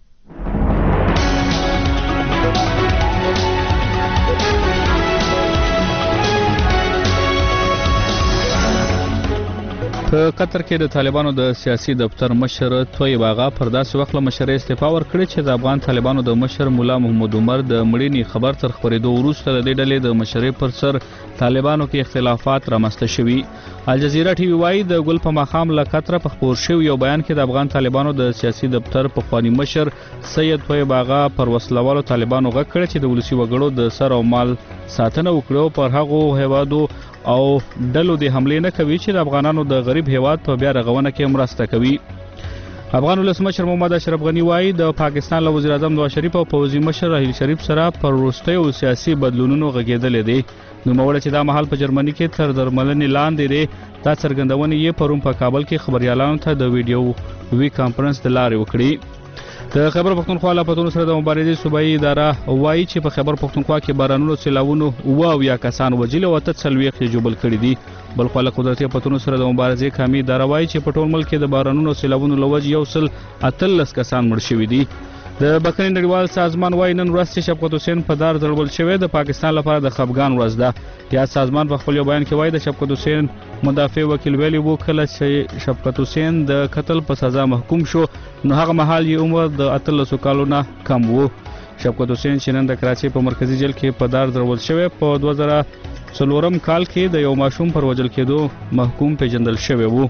په قطر کې د طالبانو د سیاسي دفتر مشر طیب آغا پر داسې وخت له مشرۍ استعفا ورکړې چې د افغان طالبانو د مشر مولا محمد عمر د مړینې خبر تر خبرېدو وروسته د دې ډلې د مشرۍ پر سر طالبانو کې اختلافات رامنځته شوي. الجزیره ټي وي وایي د ګل په ماښام له قطره په خپور شوي یو بیان کې د افغان طالبانو د سیاسي دفتر پخواني مشر سید طیب آغا پر وسلوالو طالبانو غږ کړی چې د ولسي وګړو د سر او مال ساتنه وکړي پر هغو هیوادو او ډلو د حملې نه کوي چې د افغانانو د غریب هیواد په بیا رغونه کې مرسته کوي. افغان ولسمشر محمد اشرف غنی وایي د پاکستان له وزیر اعظم نواز شریف او پوځي مشر راحیل شریف سره پر وروستیو سیاسي بدلونونو غږېدلې دي. نوموړی چې دا مهال په جرمني کې تر درملنې لاندې دی. دا څرګندونې یې پرون په کابل کې خبريالانو ته د ویډیو وی کانفرنس د لارې وکړي. د خیبر پښتونخوا له پتون سره د مبارزې صوبایي اداره وایي چې په خیبر پښتونخوا کې بارانونو سیلاوونو یا کسان وجل او 43 جوبل کړي دي. بل خو له قدرتي پتون سره د مبارزې کمی اداره وایي چې په ټول ملک کې د بارانونو سیلاوونو لوج 113 کسان مړ شوي دي. د بکرین نړیوال سازمان وایي نن ورځ چې شفقت حسین په دار ضربل شوی د پاکستان لپاره د خفګان ورځ ده. یا سازمان په خپل بیان کې وایي د شفقت حسین مدافع وکیل ویلي وو کله چې شفقت حسین د قتل په سزا محکوم شو نو هغه مهال یې عمر د 13 کالو نه کم وو. شفقت حسین چې نن د کراچۍ په مرکزی جیل کې په دار ضربل شوی په 2004 کال کې د یو ماشوم پر وژل کېدو محکوم پیژندل شوی وو.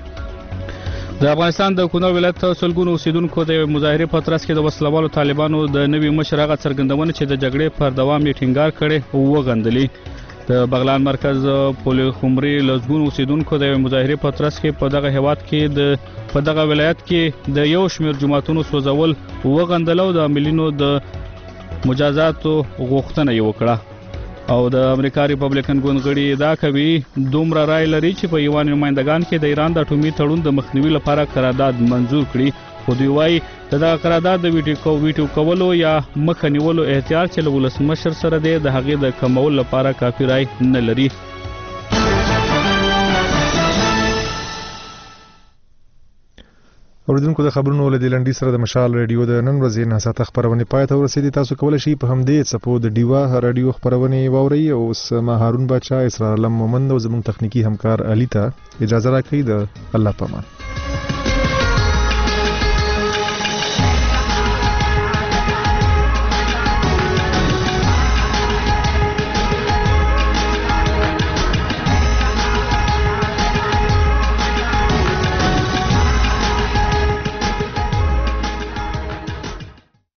د افغانستان د کونړ ولایت سلګونو اوسیدونکو د مظاهرې په ترڅ کې د وسلوالو طالبانو د نوي مشر هغه څرګندونه چې د جګړې پر دوام یې ټینګار کړي وغندلې. د بغلان مرکز پولي خمري لزګونو اوسیدونکو د مظاهرې په ترڅ کې په دغه هیواد کې په دغه ولایت کې د یو شمېر جماعتونو سوځول وغندل او د عاملینو د مجازاتو غوښتنه یې وکړه. او د امریکا ریپبلیکن ګوند غړي دا کوي دومره رای لري چې په ایوان نمائندگان کې د ایران د اټومي تړون د مخنیوي لپاره قرارداد منزور کړي. خو دوی وایي دا قرارداد د ویټو کولو یا مخه نیولو احتیاط چې له ولسمشر سره دی د هغې د کمولو لپاره کافي رای نه لري. اوریدونکو د خبرونو له لنډی سره د مشال رادیو د نن ورځې نه ساته خبرونه پای ته ورسېدي. تاسو کولای شئ په همدې څپو د ډیوا رادیو خبرونه واورئ. او ما هارون بچا، اسرار علم مومند او زموږ تخنیکی همکار علي ته اجازه راکړئ. د الله پامان.